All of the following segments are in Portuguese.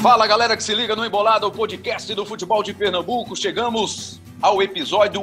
Fala, galera que se liga no Embolada, o podcast do futebol de Pernambuco. Chegamos ao episódio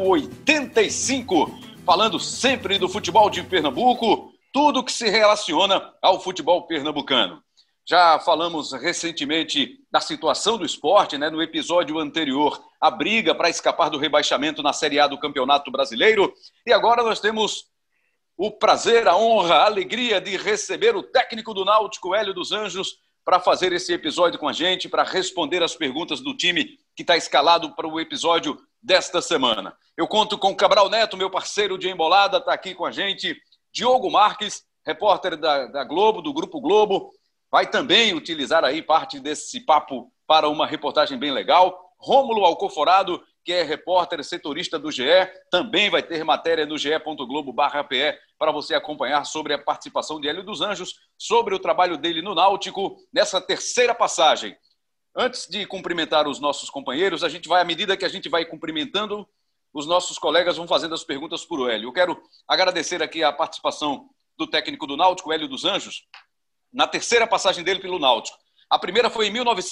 85, falando sempre do futebol de Pernambuco, tudo que se relaciona ao futebol pernambucano. Já falamos recentemente da situação do esporte, né? No episódio anterior, a briga para escapar do rebaixamento na Série A do Campeonato Brasileiro. E agora nós temos o prazer, a honra, a alegria de receber o técnico do Náutico, Hélio dos Anjos, para fazer esse episódio com a gente, para responder as perguntas do time que está escalado para o episódio desta semana. Eu conto com Cabral Neto, meu parceiro de Embolada, está aqui com a gente. Diogo Marques, repórter da Globo, do Grupo Globo, vai também utilizar aí parte desse papo para uma reportagem bem legal. Rômulo Alcoforado, que é repórter setorista do GE, também vai ter matéria no ge.globo.pe para você acompanhar sobre a participação de Hélio dos Anjos, sobre o trabalho dele no Náutico nessa terceira passagem. Antes de cumprimentar os nossos companheiros, a gente vai, à medida que a gente vai cumprimentando, os nossos colegas vão fazendo as perguntas para o Hélio. Eu quero agradecer aqui a participação do técnico do Náutico, Hélio dos Anjos, na terceira passagem dele pelo Náutico. A primeira foi em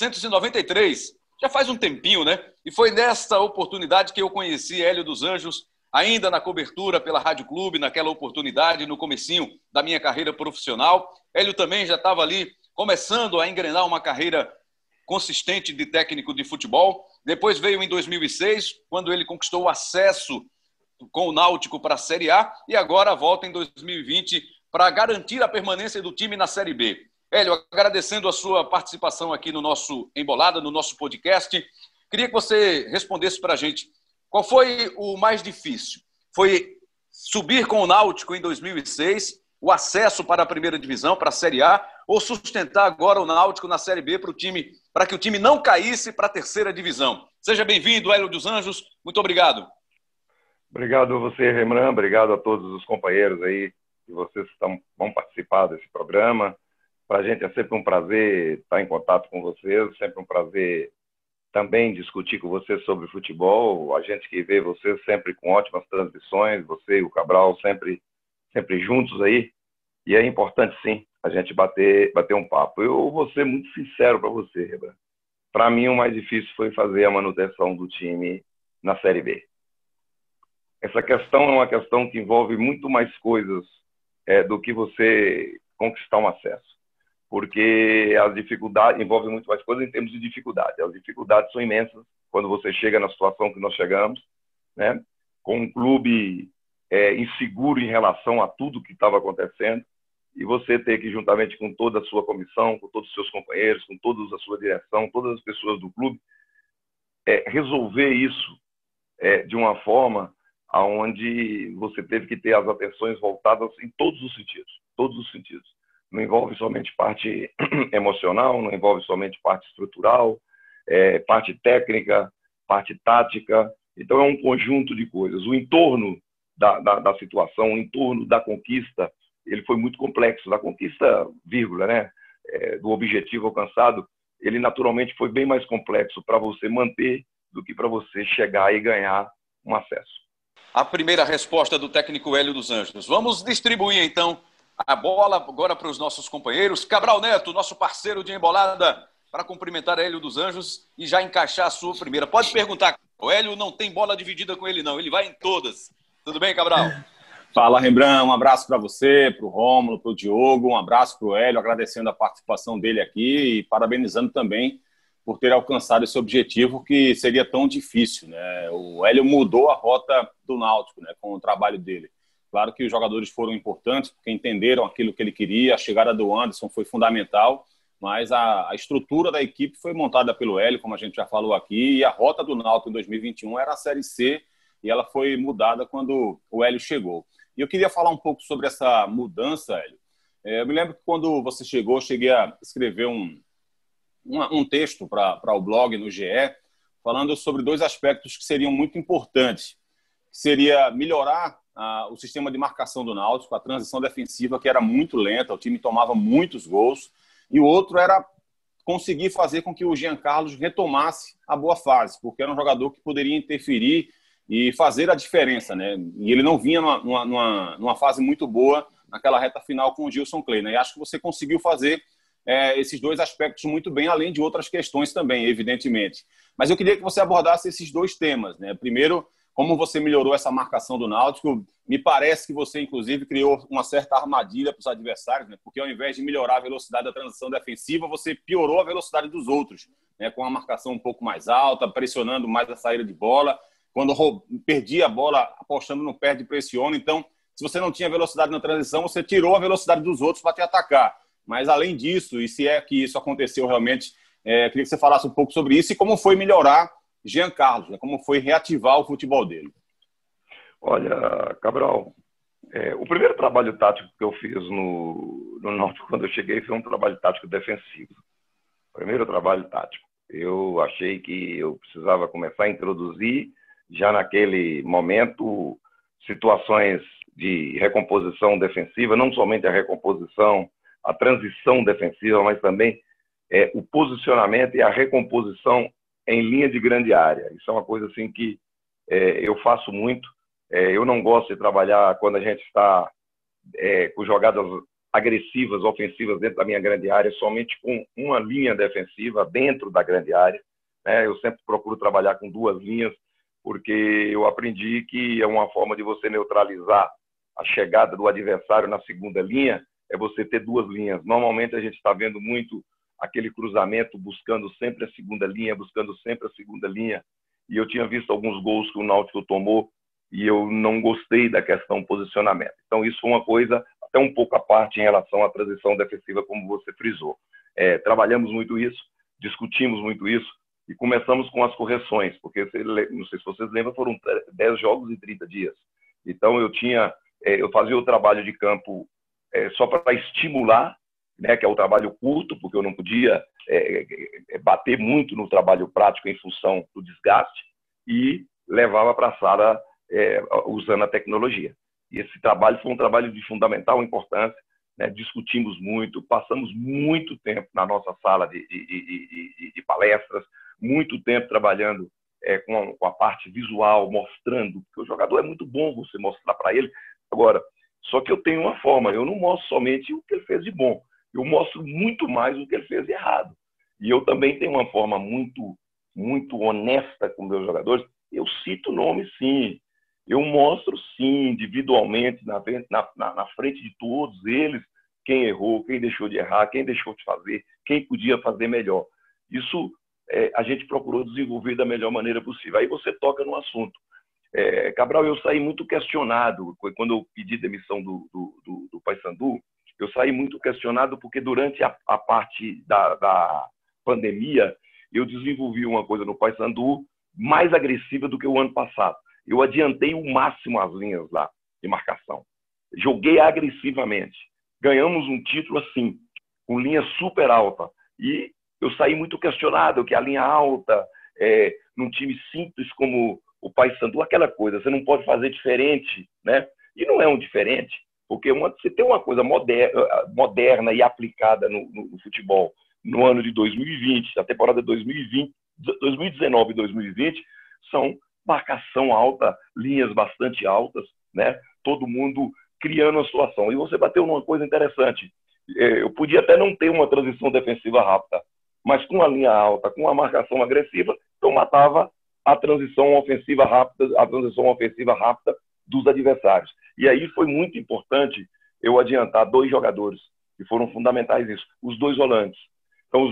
1993, já faz um tempinho, né? E foi nesta oportunidade que eu conheci Hélio dos Anjos, ainda na cobertura pela Rádio Clube, naquela oportunidade, no comecinho da minha carreira profissional. Hélio também já estava ali começando a engrenar uma carreira consistente de técnico de futebol. Depois veio em 2006, quando ele conquistou o acesso com o Náutico para a Série A, e agora volta em 2020 para garantir a permanência do time na Série B. Hélio, agradecendo a sua participação aqui no nosso Embolada, no nosso podcast, queria que você respondesse para a gente qual foi o mais difícil. Foi subir com o Náutico em 2006, o acesso para a primeira divisão, para a Série A, ou sustentar agora o Náutico na Série B para que o time não caísse para a terceira divisão? Seja bem-vindo, Hélio dos Anjos. Muito obrigado. Obrigado a você, Rembrandt. Obrigado a todos os companheiros aí, que vocês vão participar desse programa. Para a gente é sempre um prazer estar em contato com vocês, sempre um prazer também discutir com vocês sobre futebol. A gente que vê vocês sempre com ótimas transmissões, você e o Cabral sempre juntos aí. E é importante, sim, a gente bater um papo. Eu vou ser muito sincero para você, Rembrandt. Para mim, o mais difícil foi fazer a manutenção do time na Série B. Essa questão é uma questão que envolve muito mais coisas do que você conquistar um acesso. Porque as dificuldades envolvem muito mais coisas em termos de dificuldade. As dificuldades são imensas quando você chega na situação que nós chegamos, né? Com um clube inseguro em relação a tudo que estava acontecendo, e você ter que, juntamente com toda a sua comissão, com todos os seus companheiros, com toda a sua direção, todas as pessoas do clube, resolver isso de uma forma onde você teve que ter as atenções voltadas em todos os sentidos. Não envolve somente parte emocional, não envolve somente parte estrutural, parte técnica, parte tática. Então, é um conjunto de coisas. O entorno da situação, o entorno da conquista, ele foi muito complexo. Da conquista, vírgula, né? Do objetivo alcançado, ele naturalmente foi bem mais complexo para você manter do que para você chegar e ganhar um acesso. A primeira resposta do técnico Hélio dos Anjos. Vamos distribuir, então, a bola agora para os nossos companheiros. Cabral Neto, nosso parceiro de Embolada, para cumprimentar Hélio dos Anjos e já encaixar a sua primeira. Pode perguntar, o Hélio não tem bola dividida com ele não, ele vai em todas. Tudo bem, Cabral? Fala, Rembrandt, um abraço para você, para o Rômulo, para o Diogo, um abraço para o Hélio, agradecendo a participação dele aqui e parabenizando também por ter alcançado esse objetivo que seria tão difícil, né? O Hélio mudou a rota do Náutico, né, com o trabalho dele. Claro que os jogadores foram importantes, porque entenderam aquilo que ele queria, a chegada do Anderson foi fundamental, mas a estrutura da equipe foi montada pelo Hélio, como a gente já falou aqui, e a rota do Náutico em 2021 era a Série C, e ela foi mudada quando o Hélio chegou. E eu queria falar um pouco sobre essa mudança, Hélio. Eu me lembro que quando você chegou, eu cheguei a escrever um texto para o blog no GE, falando sobre dois aspectos que seriam muito importantes, que seria melhorar o sistema de marcação do Náutico, a transição defensiva, que era muito lenta, o time tomava muitos gols, e o outro era conseguir fazer com que o Jean Carlos retomasse a boa fase, porque era um jogador que poderia interferir e fazer a diferença, né? E ele não vinha numa fase muito boa naquela reta final com o Gilson Kleina, e acho que você conseguiu fazer esses dois aspectos muito bem, além de outras questões também, evidentemente. Mas eu queria que você abordasse esses dois temas, né? Primeiro, como você melhorou essa marcação do Náutico. Me parece que você, inclusive, criou uma certa armadilha para os adversários, né? Porque ao invés de melhorar a velocidade da transição defensiva, você piorou a velocidade dos outros, né? Com a marcação um pouco mais alta, pressionando mais a saída de bola. Quando perdia a bola, apostando no perde e pressiona. Então, se você não tinha velocidade na transição, você tirou a velocidade dos outros para te atacar. Mas, além disso, e se é que isso aconteceu realmente, queria que você falasse um pouco sobre isso e como foi melhorar Jean Carlos, né? Como foi reativar o futebol dele. Olha, Cabral, o primeiro trabalho tático que eu fiz no Náutico quando eu cheguei foi um trabalho tático defensivo. Primeiro trabalho tático. Eu achei que eu precisava começar a introduzir, já naquele momento, situações de recomposição defensiva, não somente a recomposição, a transição defensiva, mas também o posicionamento e a recomposição em linha de grande área. Isso é uma coisa assim que eu faço muito. Eu não gosto de trabalhar quando a gente está com jogadas agressivas, ofensivas dentro da minha grande área, somente com uma linha defensiva dentro da grande área, né? Eu sempre procuro trabalhar com duas linhas, porque eu aprendi que é uma forma de você neutralizar a chegada do adversário na segunda linha, é você ter duas linhas. Normalmente a gente está vendo muito aquele cruzamento buscando sempre a segunda linha, e eu tinha visto alguns gols que o Náutico tomou e eu não gostei da questão posicionamento. Então isso foi uma coisa até um pouco à parte em relação à transição defensiva, como você frisou. Trabalhamos muito isso, discutimos muito isso e começamos com as correções, porque não sei se vocês lembram, foram 10 jogos em 30 dias. Então eu fazia o trabalho de campo só para estimular, né, que é o trabalho curto, porque eu não podia bater muito no trabalho prático em função do desgaste, e levava para a sala usando a tecnologia. E esse trabalho foi um trabalho de fundamental importância, né? Discutimos muito, passamos muito tempo na nossa sala de palestras, muito tempo trabalhando com a parte visual, mostrando, porque o jogador é muito bom você mostrar para ele. Agora, só que eu tenho uma forma, eu não mostro somente o que ele fez de bom, eu mostro muito mais o que ele fez de errado. E eu também tenho uma forma muito, muito honesta com meus jogadores. Eu cito nomes, sim. Eu mostro, sim, individualmente, na frente de todos eles, quem errou, quem deixou de errar, quem deixou de fazer, quem podia fazer melhor. Isso a gente procurou desenvolver da melhor maneira possível. Aí você toca no assunto. Cabral, eu saí muito questionado quando eu pedi demissão do Paysandu. Eu saí muito questionado porque durante a parte da pandemia eu desenvolvi uma coisa no Paysandu mais agressiva do que o ano passado. Eu adiantei o máximo as linhas lá de marcação. Joguei agressivamente. Ganhamos um título assim, com linha super alta. E eu saí muito questionado que a linha alta, num time simples como o Paysandu, aquela coisa, você não pode fazer diferente, né? E não é um diferente, porque você tem uma coisa moderna e aplicada no futebol no ano de 2020, a temporada 2019 e 2020, são marcação alta, linhas bastante altas, né? Todo mundo criando a situação. E você bateu numa coisa interessante. Eu podia até não ter uma transição defensiva rápida, mas com a linha alta, com a marcação agressiva, eu matava a transição ofensiva rápida dos adversários. E aí foi muito importante eu adiantar dois jogadores que foram fundamentais nisso, os dois volantes. Então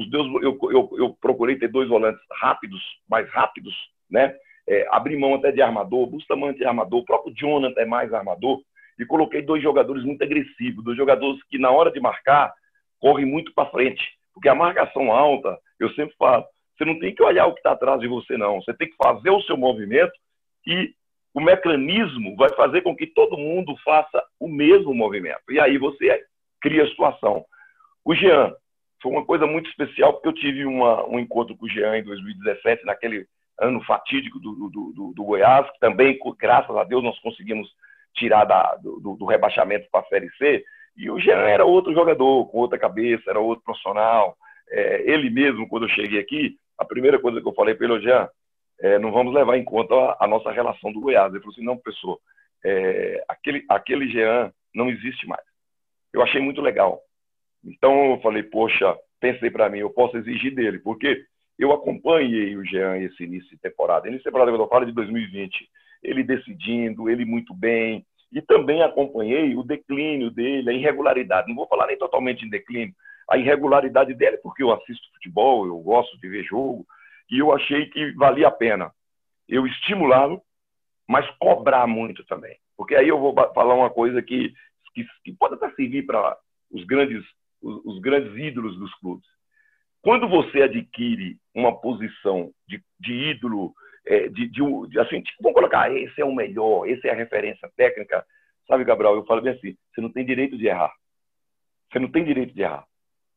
eu procurei ter dois volantes rápidos, mais rápidos, né? Abri mão até de armador, Bustamante é armador, o próprio Jonathan é mais armador, e coloquei dois jogadores muito agressivos, dois jogadores que na hora de marcar correm muito para frente, porque a marcação alta, eu sempre falo, você não tem que olhar o que está atrás de você, não, você tem que fazer o seu movimento e o mecanismo vai fazer com que todo mundo faça o mesmo movimento, e aí você cria a situação. O Jean foi uma coisa muito especial, porque eu tive um encontro com o Jean em 2017, naquele ano fatídico do Goiás, que também, graças a Deus, nós conseguimos tirar do rebaixamento para a Série C, e o Jean era outro jogador, com outra cabeça, era outro profissional. Ele mesmo, quando eu cheguei aqui, a primeira coisa que eu falei para ele: Jean, não vamos levar em conta a nossa relação do Goiás. Ele falou assim: não, professor, aquele Jean não existe mais. Eu achei muito legal. Então eu falei, poxa, pensei para mim, eu posso exigir dele, porque eu acompanhei o Jean esse início de temporada. Início de temporada que eu falo de 2020, ele decidindo, ele muito bem, e também acompanhei o declínio dele, a irregularidade. Não vou falar nem totalmente em declínio, a irregularidade dele, porque eu assisto futebol, eu gosto de ver jogo, e eu achei que valia a pena eu estimulá-lo, mas cobrar muito também. Porque aí eu vou falar uma coisa que pode até servir para os grandes ídolos dos clubes. Quando você adquire uma posição de ídolo, assim, tipo, vamos colocar, esse é o melhor, esse é a referência técnica, sabe, Gabriel? Eu falo bem assim, você não tem direito de errar. Você não tem direito de errar.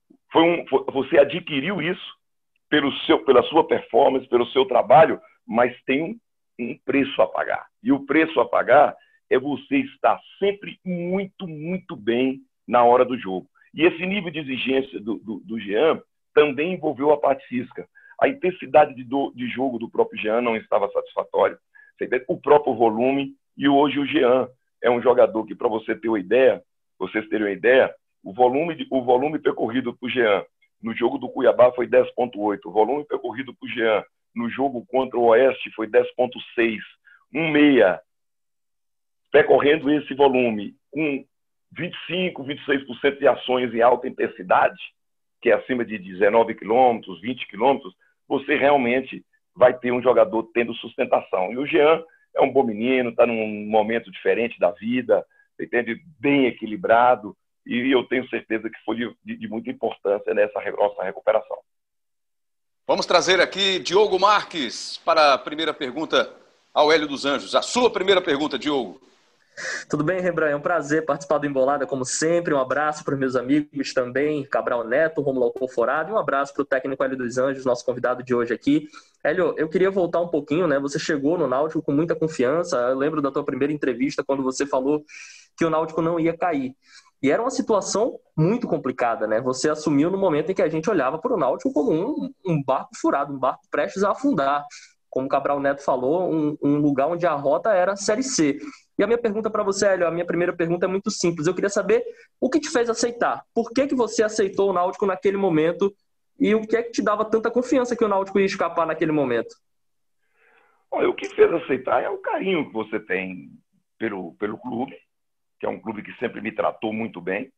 Você adquiriu isso pela sua performance, pelo seu trabalho, mas tem um preço a pagar. E o preço a pagar é você estar sempre muito, muito bem na hora do jogo. E esse nível de exigência do Jean também envolveu a parte física. A intensidade de jogo do próprio Jean não estava satisfatória. O próprio volume. E hoje o Jean é um jogador que, para vocês terem uma ideia, o volume percorrido por Jean no jogo do Cuiabá foi 10,8. O volume percorrido por Jean no jogo contra o Oeste foi 10,6. Um meia percorrendo esse volume com 25, 26% de ações em alta intensidade, que é acima de 19 quilômetros, 20 quilômetros, você realmente vai ter um jogador tendo sustentação. E o Jean é um bom menino, está num momento diferente da vida, entende? Bem equilibrado, e eu tenho certeza que foi de muita importância nessa nossa recuperação. Vamos trazer aqui Diogo Marques para a primeira pergunta ao Hélio dos Anjos. A sua primeira pergunta, Diogo. Tudo bem, Rembrandt? É um prazer participar do Embolada, como sempre. Um abraço para os meus amigos também, Cabral Neto, Romulo Alcoforado, e um abraço para o técnico Hélio dos Anjos, nosso convidado de hoje aqui. Hélio, eu queria voltar um pouquinho, né? Você chegou no Náutico com muita confiança. Eu lembro da tua primeira entrevista, quando você falou que o Náutico não ia cair. E era uma situação muito complicada, né? Você assumiu no momento em que a gente olhava para o Náutico como um barco furado, um barco prestes a afundar. Como o Cabral Neto falou, um lugar onde a rota era a Série C. E a minha pergunta para você, Hélio, a minha primeira pergunta é muito simples. Eu queria saber o que te fez aceitar. Por que você aceitou o Náutico naquele momento e o que é que te dava tanta confiança que o Náutico ia escapar naquele momento? Olha, o que fez aceitar é o carinho que você tem pelo clube, que é um clube que sempre me tratou muito bem,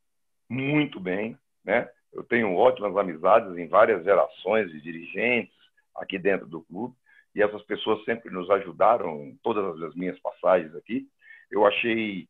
né? Eu tenho ótimas amizades em várias gerações de dirigentes aqui dentro do clube, e essas pessoas sempre nos ajudaram em todas as minhas passagens aqui. Eu achei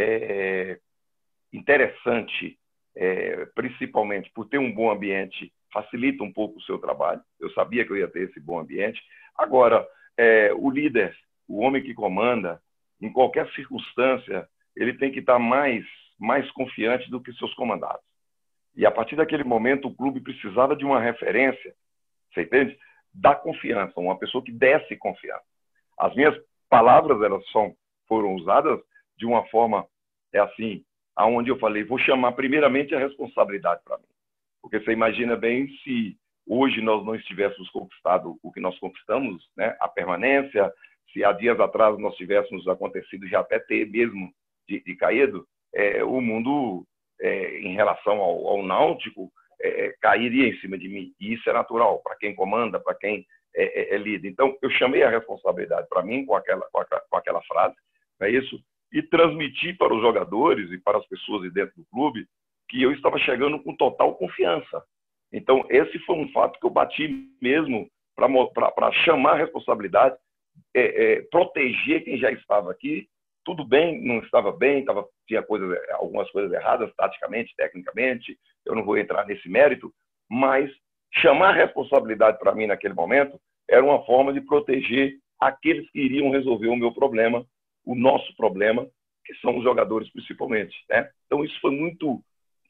interessante, principalmente por ter um bom ambiente, facilita um pouco o seu trabalho. Eu sabia que eu ia ter esse bom ambiente. Agora, o líder, o homem que comanda, em qualquer circunstância, ele tem que estar mais confiante do que seus comandados. E a partir daquele momento, o clube precisava de uma referência, você entende? Da confiança, uma pessoa que desse confiança. As minhas palavras, elas foram usadas de uma forma, assim, aonde eu falei, vou chamar primeiramente a responsabilidade para mim. Porque você imagina bem se hoje nós não estivéssemos conquistado o que nós conquistamos, né? A permanência, se há dias atrás nós tivéssemos acontecido já até ter mesmo de caído, o mundo, em relação ao Náutico, cairia em cima de mim. E isso é natural, para quem comanda, para quem é líder. Então, eu chamei a responsabilidade para mim com aquela frase, é isso, e transmiti para os jogadores e para as pessoas de dentro do clube que eu estava chegando com total confiança. Então, esse foi um fato que eu bati mesmo para chamar a responsabilidade, proteger quem já estava aqui. Tudo bem, não estava bem, tinha algumas coisas erradas, taticamente, tecnicamente, eu não vou entrar nesse mérito, mas chamar a responsabilidade para mim naquele momento era uma forma de proteger aqueles que iriam resolver o meu problema, o nosso problema, que são os jogadores principalmente, né? Então isso foi muito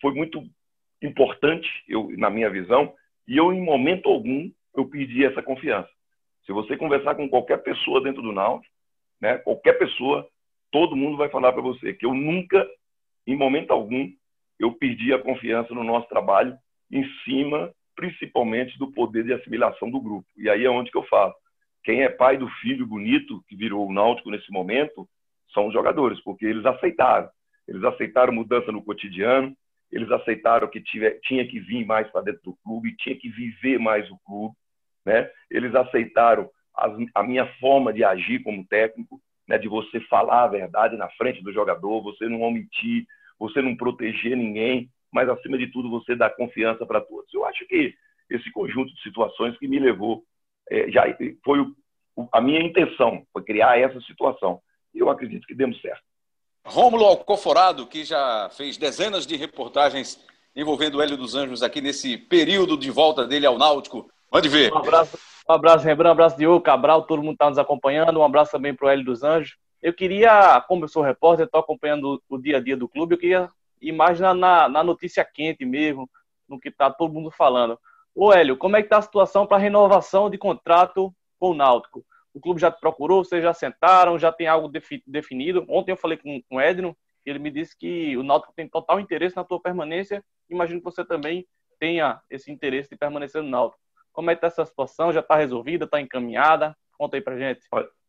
importante, na minha visão, e eu em momento algum eu pedi essa confiança. Se você conversar com qualquer pessoa dentro do Náutico, né, qualquer pessoa, todo mundo vai falar para você que eu nunca, em momento algum, eu perdi a confiança no nosso trabalho em cima, principalmente, do poder de assimilação do grupo. E aí é onde que eu falo. Quem é pai do filho bonito que virou o Náutico nesse momento são os jogadores, porque eles aceitaram. Eles aceitaram mudança no cotidiano, eles aceitaram que tinha que vir mais para dentro do clube, tinha que viver mais o clube, né? Eles aceitaram a minha forma de agir como técnico, né? De você falar a verdade na frente do jogador, você não omitir, você não proteger ninguém, mas, acima de tudo, você dar confiança para todos. Eu acho que esse conjunto de situações que me levou, já foi a minha intenção, foi criar essa situação. E eu acredito que demos certo. Rômulo Alcoforado, que já fez dezenas de reportagens envolvendo o Hélio dos Anjos aqui nesse período de volta dele ao Náutico. Mande ver. Um abraço, Rembrandt, um abraço, Diogo, Cabral, todo mundo está nos acompanhando. Um abraço também para o Hélio dos Anjos. Eu queria, como eu sou repórter, estou acompanhando o dia a dia do clube, eu queria ir mais na notícia quente mesmo, no que está todo mundo falando. Ô Hélio, como é que está a situação para renovação de contrato com o Náutico? O clube já te procurou, vocês já sentaram, já tem algo definido? Ontem eu falei com o Edno, ele me disse que o Náutico tem total interesse na tua permanência. Imagino que você também tenha esse interesse de permanecer no Náutico. Como é que está essa situação? Já está resolvida? Está encaminhada? Conta aí pra gente.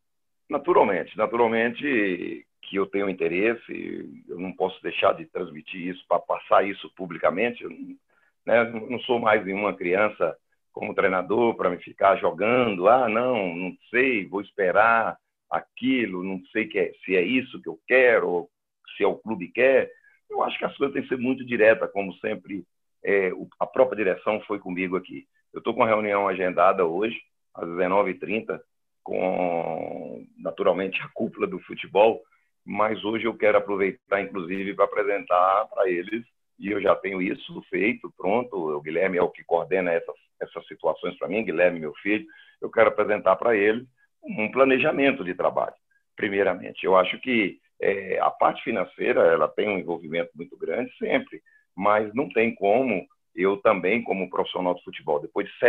Naturalmente que eu tenho interesse, eu não posso deixar de transmitir isso, para passar isso publicamente. Eu não sou mais nenhuma criança como treinador para me ficar jogando, não sei, vou esperar aquilo, não sei se é isso que eu quero, ou se é o clube quer. Eu acho que as coisas têm que ser muito diretas, como sempre a própria direção foi comigo aqui. Eu estou com uma reunião agendada hoje, às 19h30, com, naturalmente, a cúpula do futebol, mas hoje eu quero aproveitar, inclusive, para apresentar para eles, e eu já tenho isso feito, pronto. O Guilherme é o que coordena essas situações para mim, Guilherme, meu filho. Eu quero apresentar para ele um planejamento de trabalho, primeiramente. Eu acho que a parte financeira ela tem um envolvimento muito grande sempre, mas não tem como eu também, como profissional de futebol, depois de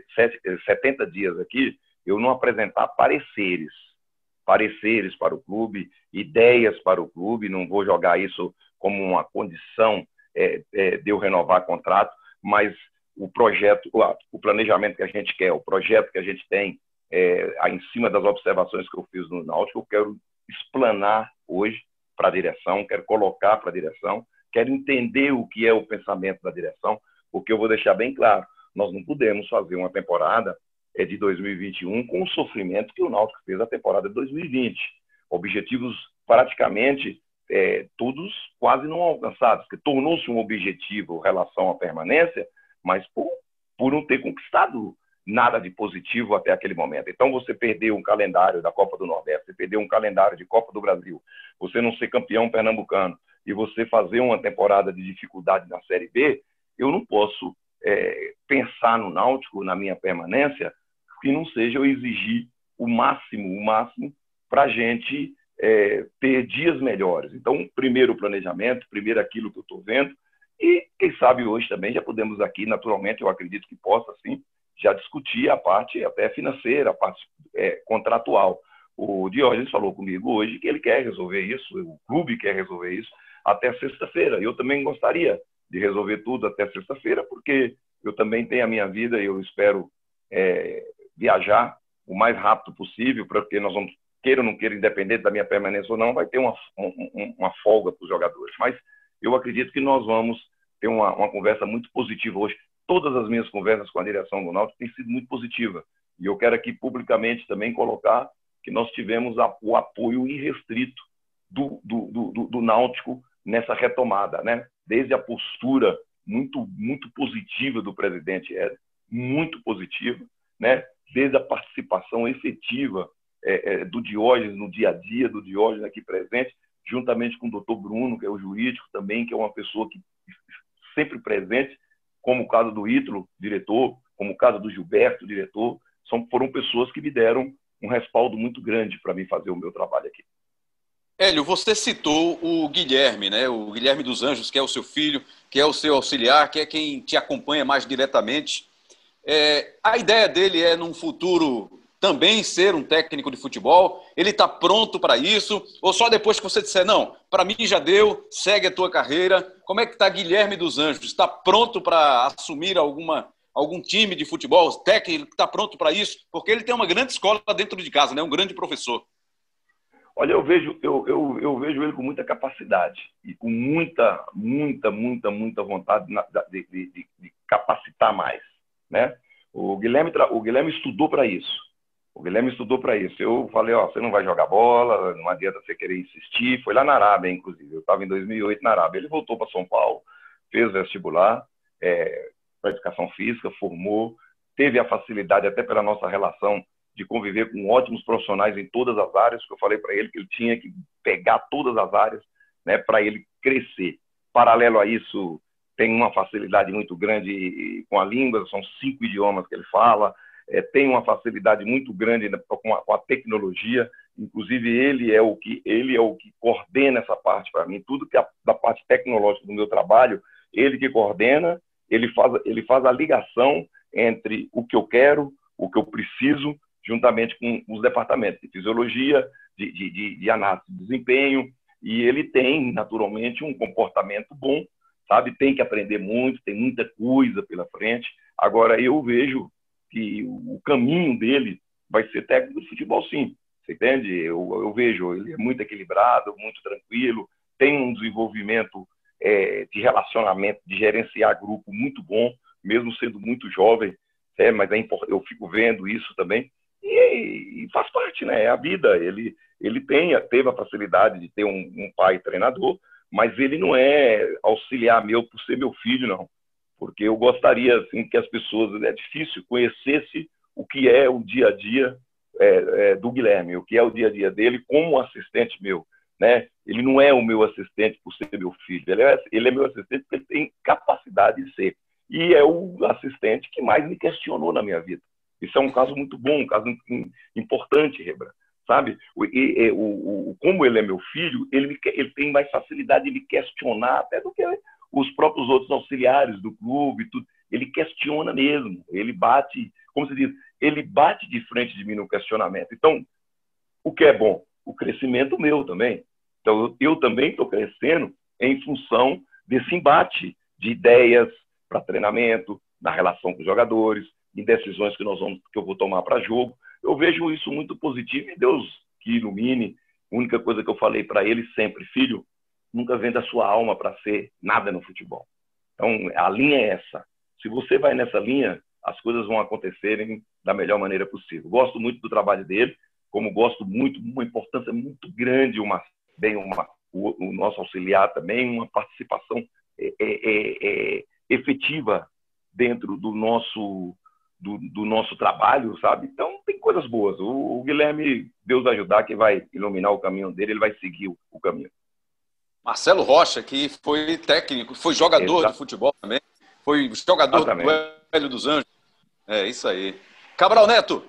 70 dias aqui, eu não apresentar pareceres para o clube, ideias para o clube. Não vou jogar isso como uma condição de eu renovar contrato, mas o projeto, o planejamento que a gente quer, o projeto que a gente tem, em cima das observações que eu fiz no Náutico, eu quero explanar hoje para a direção, quero colocar para a direção, quero entender o que é o pensamento da direção, porque eu vou deixar bem claro, nós não podemos fazer uma temporada de 2021 com o sofrimento que o Náutico fez a temporada de 2020. Objetivos praticamente todos quase não alcançados, que tornou-se um objetivo em relação à permanência, mas por não ter conquistado nada de positivo até aquele momento. Então, você perdeu um calendário da Copa do Nordeste, você perdeu um calendário de Copa do Brasil, você não ser campeão pernambucano e você fazer uma temporada de dificuldade na Série B, eu não posso pensar no Náutico, na minha permanência, que não seja eu exigir o máximo para a gente ter dias melhores. Então, primeiro o planejamento, primeiro aquilo que eu estou vendo, e quem sabe hoje também já podemos aqui, naturalmente, eu acredito que possa, sim, já discutir a parte até financeira, a parte contratual. O Diógenes falou comigo hoje que ele quer resolver isso, o clube quer resolver isso até sexta-feira. Eu também gostaria de resolver tudo até sexta-feira, porque eu também tenho a minha vida e eu espero viajar o mais rápido possível, porque nós vamos, queira ou não queira, independente da minha permanência ou não, vai ter uma folga para os jogadores. Mas eu acredito que nós vamos ter uma conversa muito positiva hoje. Todas as minhas conversas com a direção do Náutico têm sido muito positivas. E eu quero aqui publicamente também colocar que nós tivemos o apoio irrestrito do Náutico nessa retomada, né? Desde a postura muito positiva do presidente Ed, muito positiva, né? Desde a participação efetiva do Diógenes no dia a dia, do Diógenes aqui presente, juntamente com o doutor Bruno, que é o jurídico também, que é uma pessoa que sempre presente, como o caso do Ítalo, diretor, como o caso do Gilberto, diretor, foram pessoas que me deram um respaldo muito grande para mim fazer o meu trabalho aqui. Hélio, você citou o Guilherme, né? O Guilherme dos Anjos, que é o seu filho, que é o seu auxiliar, que é quem te acompanha mais diretamente. A ideia dele é, num futuro, também ser um técnico de futebol? Ele está pronto para isso? Ou só depois que você disser, não, para mim já deu, segue a tua carreira? Como é que está Guilherme dos Anjos? Está pronto para assumir algum time de futebol? Técnico está pronto para isso? Porque ele tem uma grande escola dentro de casa, né? Um grande professor. Olha, eu vejo ele com muita capacidade e com muita vontade de capacitar mais, né? O Guilherme estudou para isso. Eu falei, ó, você não vai jogar bola, não adianta você querer insistir. Foi lá na Arábia, inclusive. Eu estava em 2008 na Arábia. Ele voltou para São Paulo, fez vestibular, para educação física, formou, teve a facilidade, até pela nossa relação, de conviver com ótimos profissionais em todas as áreas, porque eu falei para ele que ele tinha que pegar todas as áreas, né, para ele crescer. Paralelo a isso, tem uma facilidade muito grande com a língua, são 5 idiomas que ele fala, tem uma facilidade muito grande com a tecnologia, inclusive ele é o que coordena essa parte para mim, tudo que da parte tecnológica do meu trabalho, ele que coordena, ele faz a ligação entre o que eu quero, o que eu preciso, juntamente com os departamentos de fisiologia, de análise de desempenho, e ele tem, naturalmente, um comportamento bom, sabe? Tem que aprender muito, tem muita coisa pela frente. Agora, eu vejo que o caminho dele vai ser técnico de futebol, sim. Você entende? Eu vejo, ele é muito equilibrado, muito tranquilo, tem um desenvolvimento de relacionamento, de gerenciar grupo muito bom, mesmo sendo muito jovem, mas eu fico vendo isso também. E faz parte, né? É a vida. Ele teve a facilidade de ter um pai treinador, mas ele não é auxiliar meu por ser meu filho, não. Porque eu gostaria assim, que as pessoas, é difícil, conhecesse o que é o dia a dia do Guilherme, o que é o dia a dia dele como assistente meu, né? Ele não é o meu assistente por ser meu filho, ele é meu assistente porque ele tem capacidade de ser. E é o assistente que mais me questionou na minha vida. Isso é um caso muito bom, um caso importante, Rembrandt, sabe? Como ele é meu filho, ele tem mais facilidade de me questionar até do que os próprios outros auxiliares do clube, tudo. Ele questiona mesmo, ele bate, como se diz, ele bate de frente de mim no questionamento. Então, o que é bom? O crescimento meu também. Então, eu também estou crescendo em função desse embate de ideias para treinamento, na relação com os jogadores, em decisões que eu vou tomar para jogo. Eu vejo isso muito positivo e Deus que ilumine. A única coisa que eu falei para ele sempre, filho, nunca venda a sua alma para ser nada no futebol. Então, a linha é essa. Se você vai nessa linha, as coisas vão acontecerem da melhor maneira possível. Gosto muito do trabalho dele, como gosto muito, uma importância muito grande, o nosso auxiliar também, uma participação efetiva dentro do nosso trabalho, sabe? Então, tem coisas boas. O Guilherme, Deus ajudar, que vai iluminar o caminho dele, ele vai seguir o caminho. Marcelo Rocha, que foi técnico, foi jogador de futebol também, foi jogador Exatamente. do Hélio dos Anjos. É isso aí. Cabral Neto.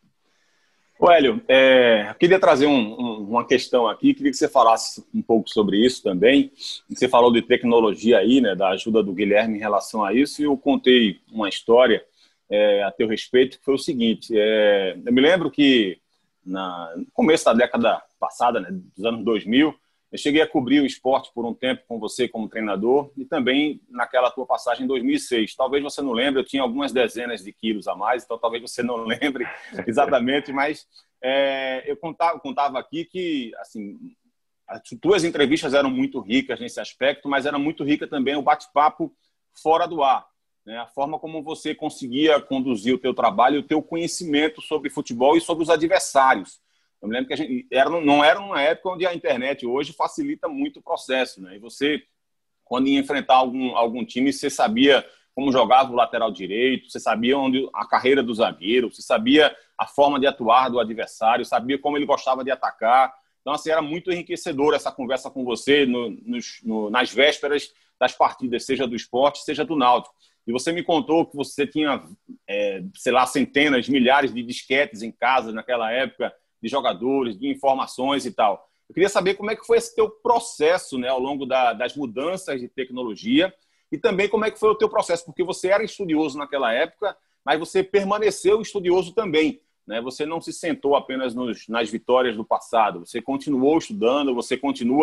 Ô, Hélio, eu queria trazer uma questão aqui, queria que você falasse um pouco sobre isso também. Você falou de tecnologia aí, né, da ajuda do Guilherme em relação a isso, e eu contei uma história a teu respeito, que foi o seguinte, eu me lembro que no começo da década passada, né, dos anos 2000, eu cheguei a cobrir o esporte por um tempo com você como treinador e também naquela tua passagem em 2006. Talvez você não lembre, eu tinha algumas dezenas de quilos a mais, então talvez você não lembre exatamente, mas eu contava aqui que assim, as tuas entrevistas eram muito ricas nesse aspecto, mas era muito rica também o bate-papo fora do ar. A forma como você conseguia conduzir o teu trabalho e o teu conhecimento sobre futebol e sobre os adversários. Eu me lembro que não era uma época onde a internet hoje facilita muito o processo, né? E você, quando ia enfrentar algum time, você sabia como jogava o lateral direito, você sabia a carreira do zagueiro, você sabia a forma de atuar do adversário, sabia como ele gostava de atacar. Então, assim, era muito enriquecedor essa conversa com você nas vésperas das partidas, seja do esporte, seja do Náutico. E você me contou que você tinha, sei lá, centenas, milhares de disquetes em casa naquela época, de jogadores, de informações e tal. Eu queria saber como é que foi esse teu processo, né, ao longo das mudanças de tecnologia e também como é que foi o teu processo, porque você era estudioso naquela época, mas você permaneceu estudioso também, né? Você não se sentou apenas nas vitórias do passado, você continuou estudando, você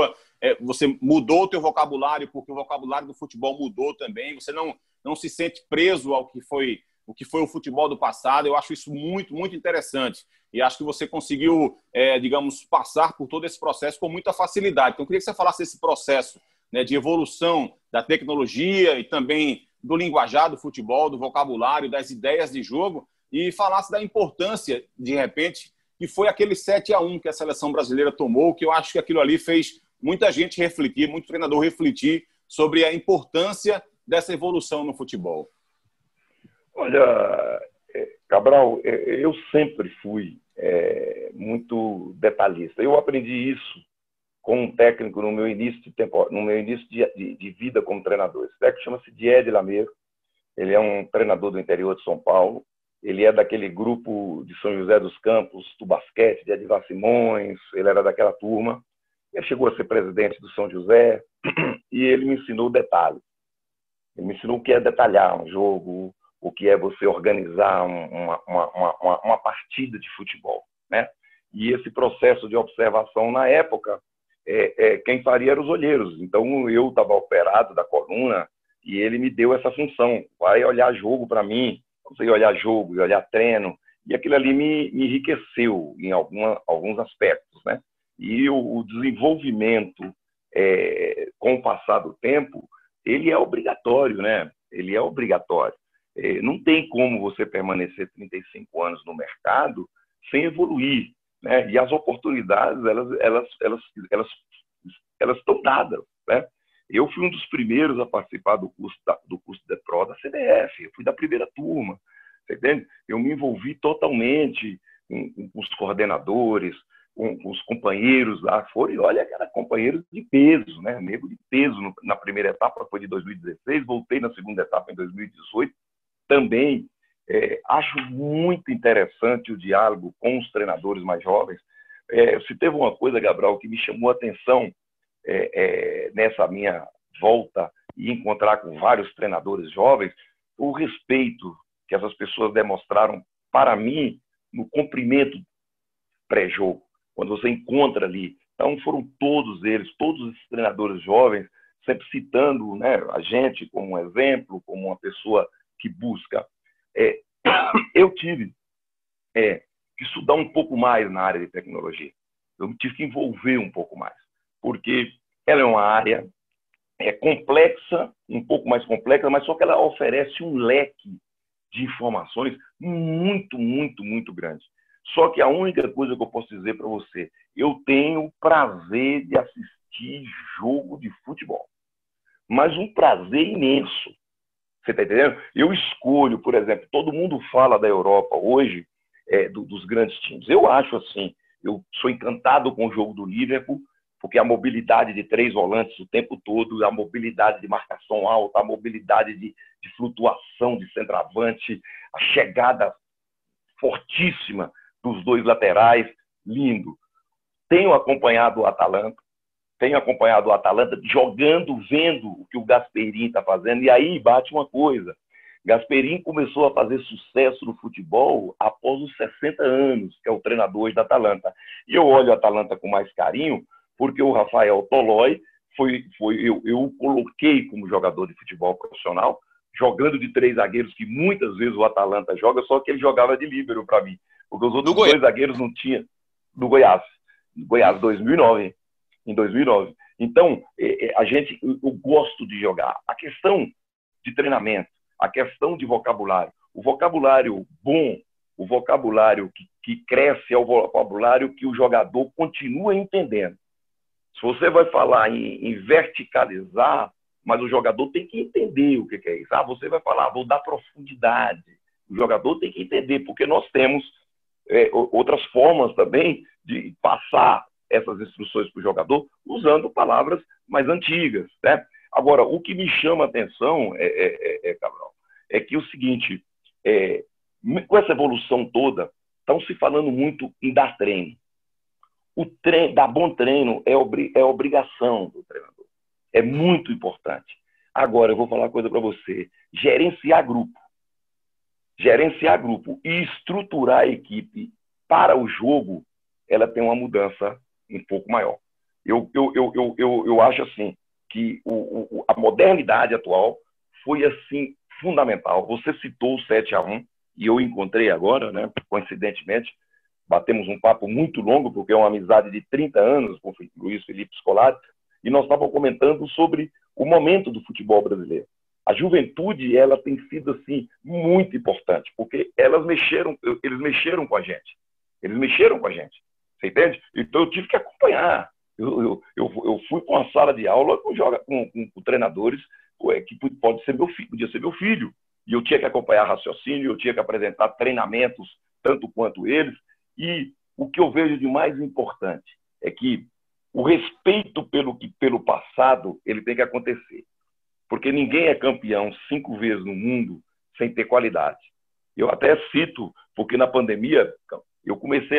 mudou o teu vocabulário, porque o vocabulário do futebol mudou também, você não se sente preso ao que foi o futebol do passado. Eu acho isso muito, muito interessante. e acho que você conseguiu, digamos, passar por todo esse processo com muita facilidade. Então, eu queria que você falasse desse processo, né, de evolução da tecnologia e também do linguajar do futebol, do vocabulário, das ideias de jogo, e falasse da importância, de repente, que foi aquele 7-1 que a seleção brasileira tomou, que eu acho que aquilo ali fez muita gente refletir, muito treinador refletir sobre a importância dessa evolução no futebol. Olha, Cabral, eu sempre fui muito detalhista. Eu aprendi isso com um técnico no meu início de vida como treinador. Esse técnico chama-se Diede Lameiro. Ele é um treinador do interior de São Paulo. Ele é daquele grupo de São José dos Campos, do basquete, de Edivar Simões. Ele era daquela turma. Ele chegou a ser presidente do São José e ele me ensinou detalhes. Ele me ensinou o que é detalhar um jogo, o que é você organizar uma partida de futebol, né? E esse processo de observação, na época, quem faria eram os olheiros. Então, eu estava operado da coluna e ele me deu essa função. Vai olhar jogo para mim, você olhar jogo e olhar treino. E aquilo ali me enriqueceu em alguns aspectos, né? E o desenvolvimento, com o passar do tempo, ele é obrigatório, né? Ele é obrigatório. Não tem como você permanecer 35 anos no mercado sem evoluir, né? E as oportunidades, elas estão dadas, né? Eu fui um dos primeiros a participar do curso de Pro da CBF. Eu fui da primeira turma, você entende? Eu me envolvi totalmente com os coordenadores, com os companheiros lá. E olha, era companheiros de peso, né? Nego de peso na primeira etapa, foi de 2016, voltei na segunda etapa em 2018. Também acho muito interessante o diálogo com os treinadores mais jovens. Se teve uma coisa, Gabriel, que me chamou a atenção nessa minha volta e encontrar com vários treinadores jovens, o respeito que essas pessoas demonstraram para mim no cumprimento pré-jogo, quando você encontra ali. Então, foram todos esses treinadores jovens, sempre citando, né, a gente como um exemplo, como uma pessoa que busca. Eu tive que estudar um pouco mais na área de tecnologia. Eu tive que envolver um pouco mais, porque ela é uma área complexa, um pouco mais complexa, mas só que ela oferece um leque de informações muito, muito, muito grande. Só que a única coisa que eu posso dizer para você, eu tenho prazer de assistir jogo de futebol, mas um prazer imenso. Você está entendendo? Eu escolho, por exemplo, todo mundo fala da Europa hoje, dos grandes times. Eu acho assim, eu sou encantado com o jogo do Liverpool, porque a mobilidade de 3 volantes o tempo todo, a mobilidade de marcação alta, a mobilidade de flutuação de centroavante, a chegada fortíssima dos 2 laterais, lindo. Tenho acompanhado o Atalanta jogando, vendo o que o Gasperini está fazendo, e aí bate uma coisa. Gasperini começou a fazer sucesso no futebol após os 60 anos, que é o treinador hoje da Atalanta. E eu olho a Atalanta com mais carinho, porque o Rafael Tolói eu o coloquei como jogador de futebol profissional, jogando de 3 zagueiros, que muitas vezes o Atalanta joga, só que ele jogava de líbero para mim, porque os outros 2 zagueiros não tinham. Do Goiás, 2009, em 2009. Então, eu gosto de jogar. A questão de treinamento, a questão de vocabulário, o vocabulário bom, o vocabulário que cresce é o vocabulário que o jogador continua entendendo. Se você vai falar em verticalizar, mas o jogador tem que entender o que é isso. Você vai falar, vou dar profundidade. O jogador tem que entender, porque nós temos outras formas também de passar essas instruções para o jogador, usando palavras mais antigas, né? Agora, o que me chama a atenção, Cabral, é que o seguinte, com essa evolução toda, estão se falando muito em dar treino. Dar bom treino é obrigação do treinador. É muito importante. Agora, eu vou falar uma coisa para você. Gerenciar grupo e estruturar a equipe para o jogo, ela tem uma mudança um pouco maior. Eu acho assim que a modernidade atual foi assim fundamental. Você citou o 7-1 e eu encontrei agora, né, coincidentemente, batemos um papo muito longo, porque é uma amizade de 30 anos com o Luiz Felipe Scolari, e nós estávamos comentando sobre o momento do futebol brasileiro. A juventude, ela tem sido, assim, muito importante, porque eles mexeram com a gente. Eles mexeram com a gente. Você entende? Então, eu tive que acompanhar. Eu fui com a sala de aula com treinadores que podia ser meu filho. E eu tinha que acompanhar raciocínio, eu tinha que apresentar treinamentos, tanto quanto eles. E o que eu vejo de mais importante é que o respeito pelo passado, ele tem que acontecer. Porque ninguém é campeão 5 vezes no mundo sem ter qualidade. Eu até cito, porque na pandemia, eu comecei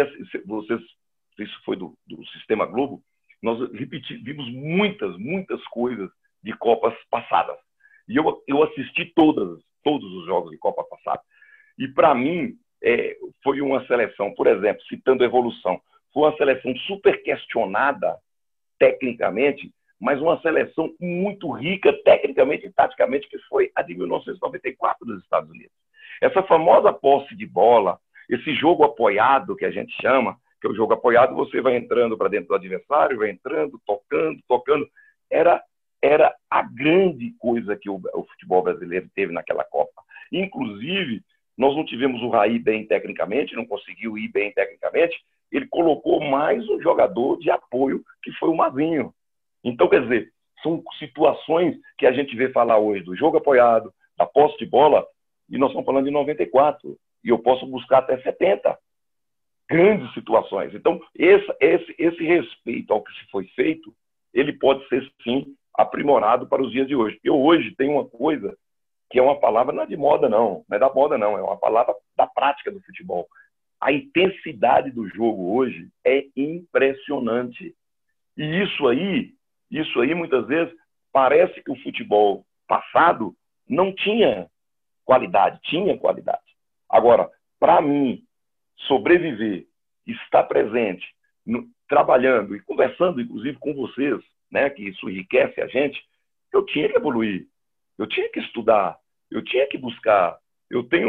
isso foi do Sistema Globo, nós vimos muitas coisas de Copas passadas. E eu assisti todos os jogos de Copa passada. E, para mim, foi uma seleção, por exemplo, citando a evolução, foi uma seleção super questionada tecnicamente, mas uma seleção muito rica tecnicamente e taticamente, que foi a de 1994 dos Estados Unidos. Essa famosa posse de bola, esse jogo apoiado que a gente chama, que é o jogo apoiado, você vai entrando para dentro do adversário, vai entrando, tocando, era a grande coisa que o futebol brasileiro teve naquela Copa. Inclusive, nós não tivemos o Raí bem tecnicamente, não conseguiu ir bem tecnicamente, ele colocou mais um jogador de apoio, que foi o Mazinho. Então, quer dizer, são situações que a gente vê falar hoje do jogo apoiado, da posse de bola, e nós estamos falando de 94, e eu posso buscar até 70. Grandes situações. Então, esse respeito ao que se foi feito, ele pode ser, sim, aprimorado para os dias de hoje. Eu hoje tenho uma coisa que é uma palavra não é de moda, não é da moda, não, é uma palavra da prática do futebol. A intensidade do jogo hoje é impressionante. E isso aí, muitas vezes, parece que o futebol passado não tinha qualidade, tinha qualidade. Agora, para mim, sobreviver, estar presente, trabalhando e conversando, inclusive, com vocês, né, que isso enriquece a gente, eu tinha que evoluir, eu tinha que estudar, eu tinha que buscar. Eu tenho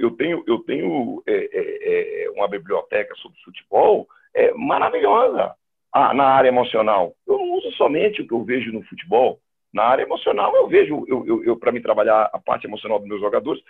uma biblioteca sobre futebol maravilhosa. Na área emocional, eu não uso somente o que eu vejo no futebol. Na área emocional, eu vejo, para mim trabalhar a parte emocional dos meus jogadores,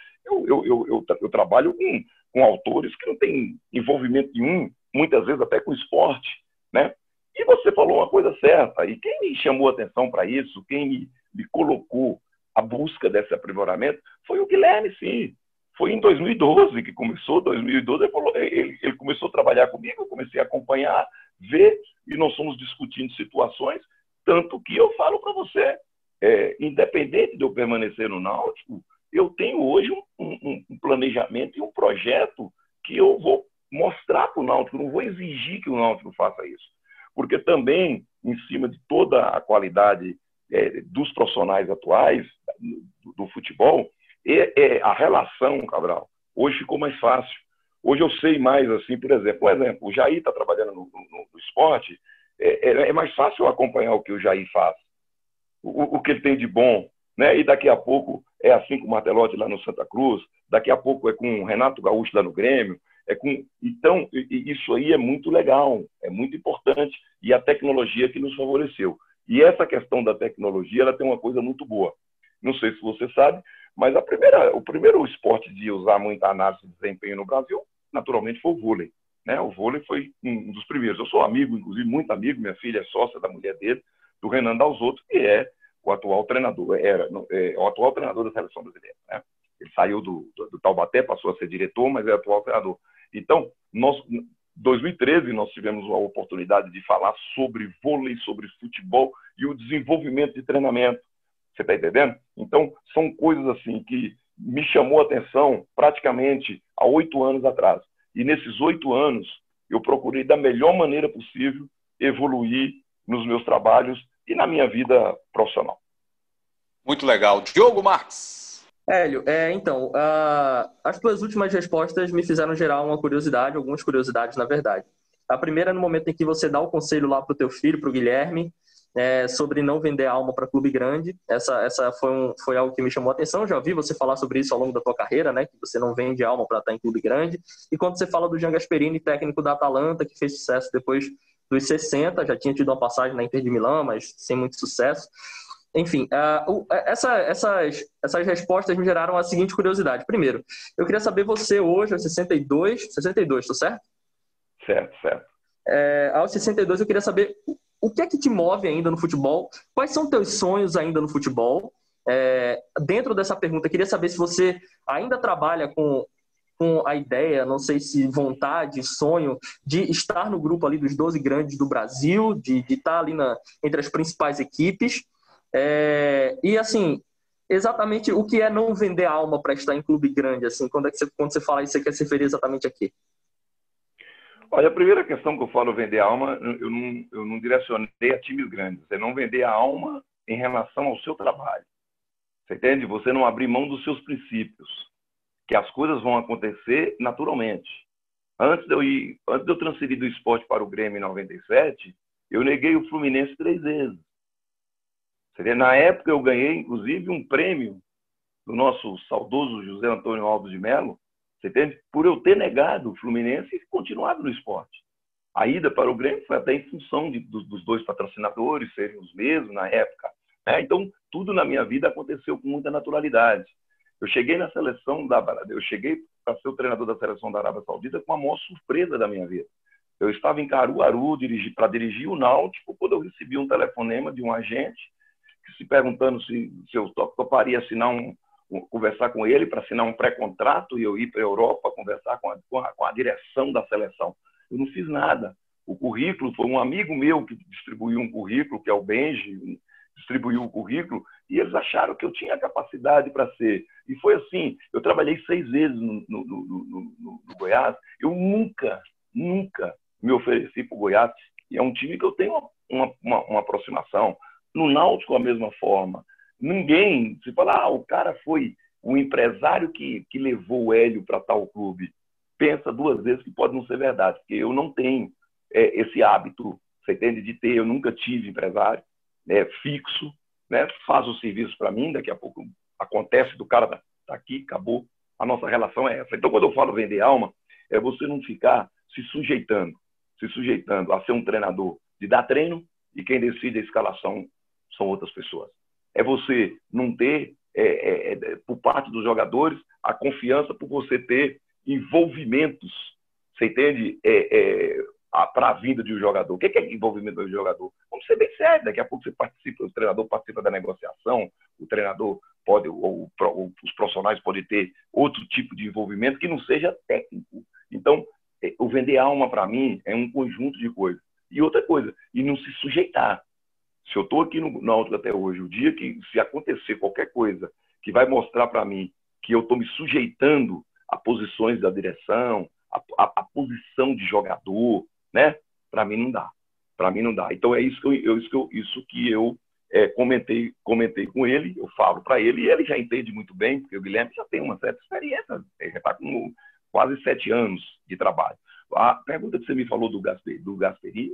eu trabalho com autores que não têm envolvimento nenhum, muitas vezes até com esporte, né? E você falou uma coisa certa, e quem me chamou a atenção para isso, quem me colocou a busca desse aprimoramento, foi o Guilherme, sim. Foi em 2012 que começou, 2012 ele começou a trabalhar comigo, eu comecei a acompanhar, ver, e nós fomos discutindo situações, tanto que eu falo para você, independente de eu permanecer no Náutico, eu tenho hoje um planejamento e um projeto que eu vou mostrar para o Náutico, não vou exigir que o Náutico faça isso. Porque também, em cima de toda a qualidade dos profissionais atuais do futebol, a relação, Cabral, hoje ficou mais fácil. Hoje eu sei mais, assim, por exemplo, o Jair está trabalhando no esporte, é mais fácil eu acompanhar o que o Jair faz, o que ele tem de bom, né? E daqui a pouco é assim com o Martelotti lá no Santa Cruz, daqui a pouco é com o Renato Gaúcho lá no Grêmio, então, isso aí é muito legal, é muito importante, e a tecnologia que nos favoreceu. E essa questão da tecnologia, ela tem uma coisa muito boa. Não sei se você sabe, mas o primeiro esporte de usar muita análise de desempenho no Brasil, naturalmente, foi o vôlei, né? O vôlei foi um dos primeiros. Eu sou amigo, inclusive, muito amigo, minha filha é sócia da mulher dele, do Renan Dalzotto, que é o atual treinador, o atual treinador da seleção brasileira, né? Ele saiu do Taubaté, passou a ser diretor, mas é atual treinador. Então, em 2013, nós tivemos a oportunidade de falar sobre vôlei, sobre futebol e o desenvolvimento de treinamento. Você está entendendo? Então, são coisas assim que me chamou a atenção praticamente há 8 anos atrás. E nesses 8 anos, eu procurei da melhor maneira possível evoluir nos meus trabalhos e na minha vida profissional. Muito legal. Diogo Marques. Hélio, então, as tuas últimas respostas me fizeram gerar uma curiosidade, algumas curiosidades, na verdade. A primeira, no momento em que você dá o conselho lá para o teu filho, para o Guilherme, sobre não vender alma para clube grande. Essa foi algo que me chamou a atenção. Eu já ouvi você falar sobre isso ao longo da tua carreira, né? Que você não vende alma para estar em clube grande. E quando você fala do Jean Gasperini, técnico da Atalanta, que fez sucesso depois dos 60, já tinha tido uma passagem na Inter de Milão, mas sem muito sucesso. Enfim, essas respostas me geraram a seguinte curiosidade. Primeiro, eu queria saber você hoje, aos 62, tô certo? Certo. Aos 62, eu queria saber o que é que te move ainda no futebol? Quais são teus sonhos ainda no futebol? Dentro dessa pergunta, eu queria saber se você ainda trabalha com a ideia, não sei se vontade, sonho, de estar no grupo ali dos 12 grandes do Brasil, de estar ali entre as principais equipes. E assim, exatamente o que é não vender alma para estar em clube grande? Assim, quando você fala isso, você quer se referir exatamente a quê? Olha, a primeira questão que eu falo vender alma, eu não direcionei a times grandes. É não vender a alma em relação ao seu trabalho. Você entende? Você não abrir mão dos seus princípios, que as coisas vão acontecer naturalmente. Antes de eu transferir do esporte para o Grêmio em 97, eu neguei o Fluminense 3 vezes. Na época eu ganhei, inclusive, um prêmio do nosso saudoso José Antônio Alves de Mello, você entende? Por eu ter negado o Fluminense e continuado no esporte. A ida para o Grêmio foi até em função dos dois patrocinadores serem os mesmos na época. Né? Então, tudo na minha vida aconteceu com muita naturalidade. Eu cheguei na seleção eu cheguei para ser o treinador da seleção da Arábia Saudita com a maior surpresa da minha vida. Eu estava em Caruaru para dirigir o Náutico quando eu recebi um telefonema de um agente se perguntando se eu toparia conversar com ele para assinar um pré-contrato e eu ir para a Europa conversar com a direção da seleção. Eu não fiz nada. O currículo foi um amigo meu que distribuiu um currículo, que é o Benji, distribuiu o currículo, e eles acharam que eu tinha capacidade para ser. E foi assim, eu trabalhei 6 vezes no Goiás, eu nunca me ofereci para o Goiás, e é um time que eu tenho uma aproximação. No Náutico, a mesma forma. Ninguém, se fala, o cara foi o empresário que levou o Hélio para tal clube. Pensa 2 vezes que pode não ser verdade, porque eu não tenho esse hábito, você entende, de ter, eu nunca tive empresário fixo, né, faz o serviço para mim, daqui a pouco acontece do cara tá aqui, acabou, a nossa relação é essa. Então, quando eu falo vender alma, é você não ficar se sujeitando a ser um treinador de dar treino e quem decide a escalação são outras pessoas. É você não ter, por parte dos jogadores, a confiança por você ter envolvimentos, você entende? Para a vinda de um jogador. O que é envolvimento do jogador? Vamos ser bem sérios. Daqui a pouco o treinador participa da negociação, o treinador pode, ou os profissionais podem ter outro tipo de envolvimento que não seja técnico. Então, o vender alma, para mim, é um conjunto de coisas. E outra coisa, e não se sujeitar. Se eu estou aqui no Náutico até hoje, o dia que se acontecer qualquer coisa que vai mostrar para mim que eu estou me sujeitando a posições da direção, a posição de jogador, né? Para mim não dá. Então é isso que eu comentei com ele, eu falo para ele, e ele já entende muito bem, porque o Guilherme já tem uma certa experiência, ele já está com quase 7 anos de trabalho. A pergunta que você me falou do Gasperini,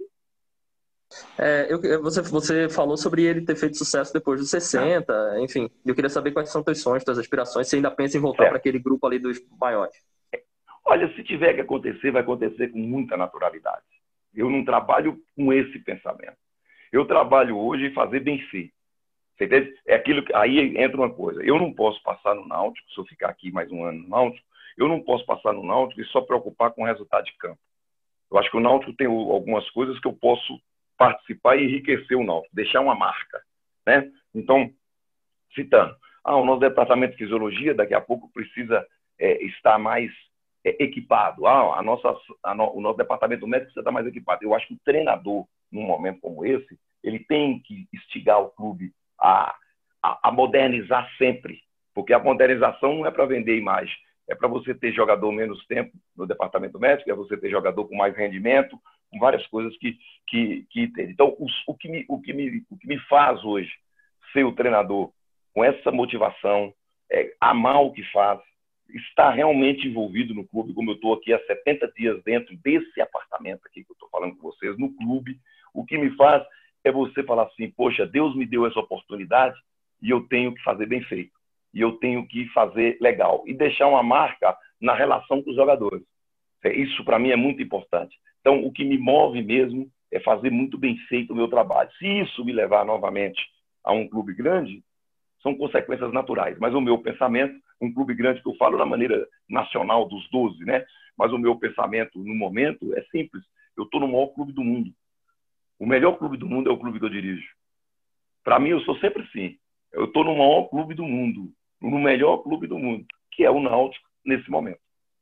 você falou sobre ele ter feito sucesso depois dos 60, enfim. Eu queria saber quais são teus sonhos, tuas aspirações, se ainda pensa em voltar para aquele grupo ali dos maiores. Olha, se tiver que acontecer, vai acontecer com muita naturalidade. Eu não trabalho com esse pensamento. Eu trabalho hoje em fazer bem feito. Você entende? Aí entra uma coisa. Eu não posso passar no Náutico, se eu ficar aqui mais um ano no Náutico, eu não posso passar no Náutico e só preocupar com o resultado de campo. Eu acho que o Náutico tem algumas coisas que eu posso participar e enriquecer o Náutico, deixar uma marca, né? Então, citando, o nosso departamento de fisiologia daqui a pouco precisa estar mais equipado. O nosso departamento médico precisa estar mais equipado. Eu acho que o treinador, num momento como esse, ele tem que instigar o clube a modernizar sempre, porque a modernização não é para vender imagem, é para você ter jogador menos tempo no departamento médico, é você ter jogador com mais rendimento, com várias coisas que tem. Então, o que me faz hoje ser o treinador com essa motivação, amar o que faz, estar realmente envolvido no clube, como eu estou aqui há 70 dias dentro desse apartamento aqui que eu estou falando com vocês, no clube, o que me faz é você falar assim, poxa, Deus me deu essa oportunidade e eu tenho que fazer bem feito. E eu tenho que fazer legal. E deixar uma marca na relação com os jogadores. Isso, para mim, é muito importante. Então, o que me move mesmo é fazer muito bem feito o meu trabalho. Se isso me levar novamente a um clube grande, são consequências naturais. Mas o meu pensamento, um clube grande que eu falo na maneira nacional dos 12, né? Mas o meu pensamento no momento é simples. Eu estou no maior clube do mundo. O melhor clube do mundo é o clube que eu dirijo. Para mim, eu sou sempre assim. Eu estou no maior clube do mundo, no melhor clube do mundo, que é o Náutico nesse momento.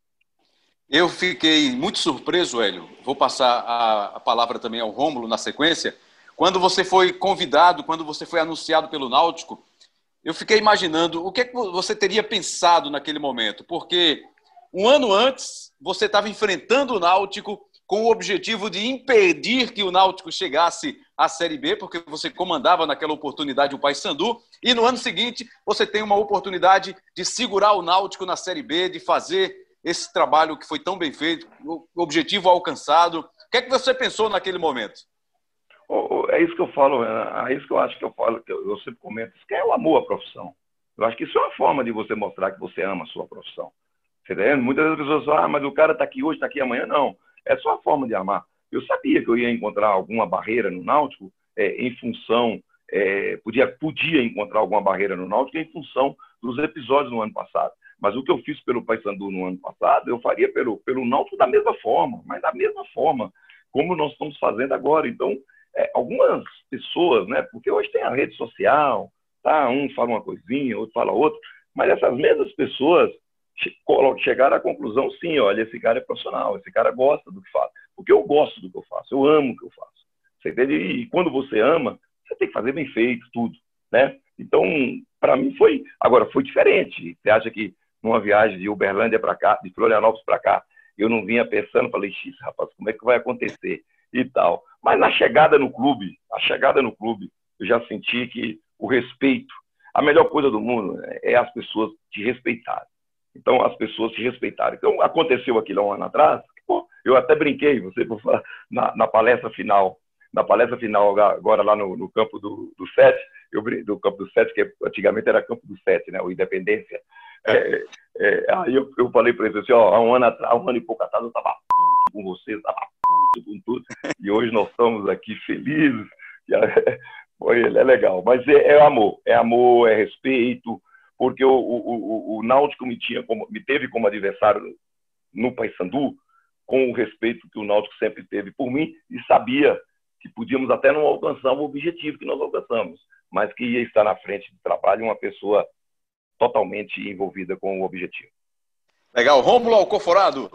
Eu fiquei muito surpreso, Hélio. Vou passar a palavra também ao Rômulo na sequência. Quando você foi convidado, quando você foi anunciado pelo Náutico, eu fiquei imaginando o que você teria pensado naquele momento. Porque um ano antes, você estava enfrentando o Náutico com o objetivo de impedir que o Náutico chegasse à Série B, porque você comandava naquela oportunidade o Paysandu, e no ano seguinte você tem uma oportunidade de segurar o Náutico na Série B, de fazer esse trabalho que foi tão bem feito, o objetivo alcançado. O que é que você pensou naquele momento? É isso que eu falo, é isso que eu acho que eu falo, que eu sempre comento, isso que é o amor à profissão. Eu acho que isso é uma forma de você mostrar que você ama a sua profissão. Você tá vendo? Muitas vezes as pessoas falam, mas o cara está aqui hoje, está aqui amanhã. Não, é só a forma de amar. Eu sabia que eu ia encontrar alguma barreira no Náutico em função, podia encontrar alguma barreira no Náutico em função dos episódios no ano passado. Mas o que eu fiz pelo Paysandu no ano passado, eu faria pelo Náutico da mesma forma, mas da mesma forma, como nós estamos fazendo agora. Então, algumas pessoas, né, porque hoje tem a rede social, tá? Um fala uma coisinha, outro fala outra, mas essas mesmas pessoas chegaram à conclusão, sim, olha, esse cara é profissional, esse cara gosta do que faz. Porque eu gosto do que eu faço, eu amo o que eu faço. Você entende? E quando você ama, você tem que fazer bem feito, tudo, né? Então, para mim foi... Agora, foi diferente. Você acha que numa viagem de Uberlândia para cá, de Florianópolis para cá, eu não vinha pensando, falei, x, rapaz, como é que vai acontecer e tal. Mas na chegada no clube, eu já senti que o respeito, a melhor coisa do mundo é as pessoas te respeitarem. Então, as pessoas te respeitaram. Então, aconteceu aquilo há um ano atrás, pô, eu até brinquei, você por falar, na palestra final, agora lá no campo do 7, do campo do 7, que antigamente era campo do 7, né, o Independência. Aí eu falei para ele assim, ó, há um ano e pouco atrás eu estava puto com você, estava puto com tudo, e hoje nós estamos aqui felizes. É legal, mas é amor, é respeito, porque o Náutico me teve como adversário no Paysandu, com o respeito que o Náutico sempre teve por mim, e sabia que podíamos até não alcançar o objetivo que nós alcançamos, mas que ia estar na frente do trabalho uma pessoa totalmente envolvida com o objetivo. Legal. Rômulo Alcoforado.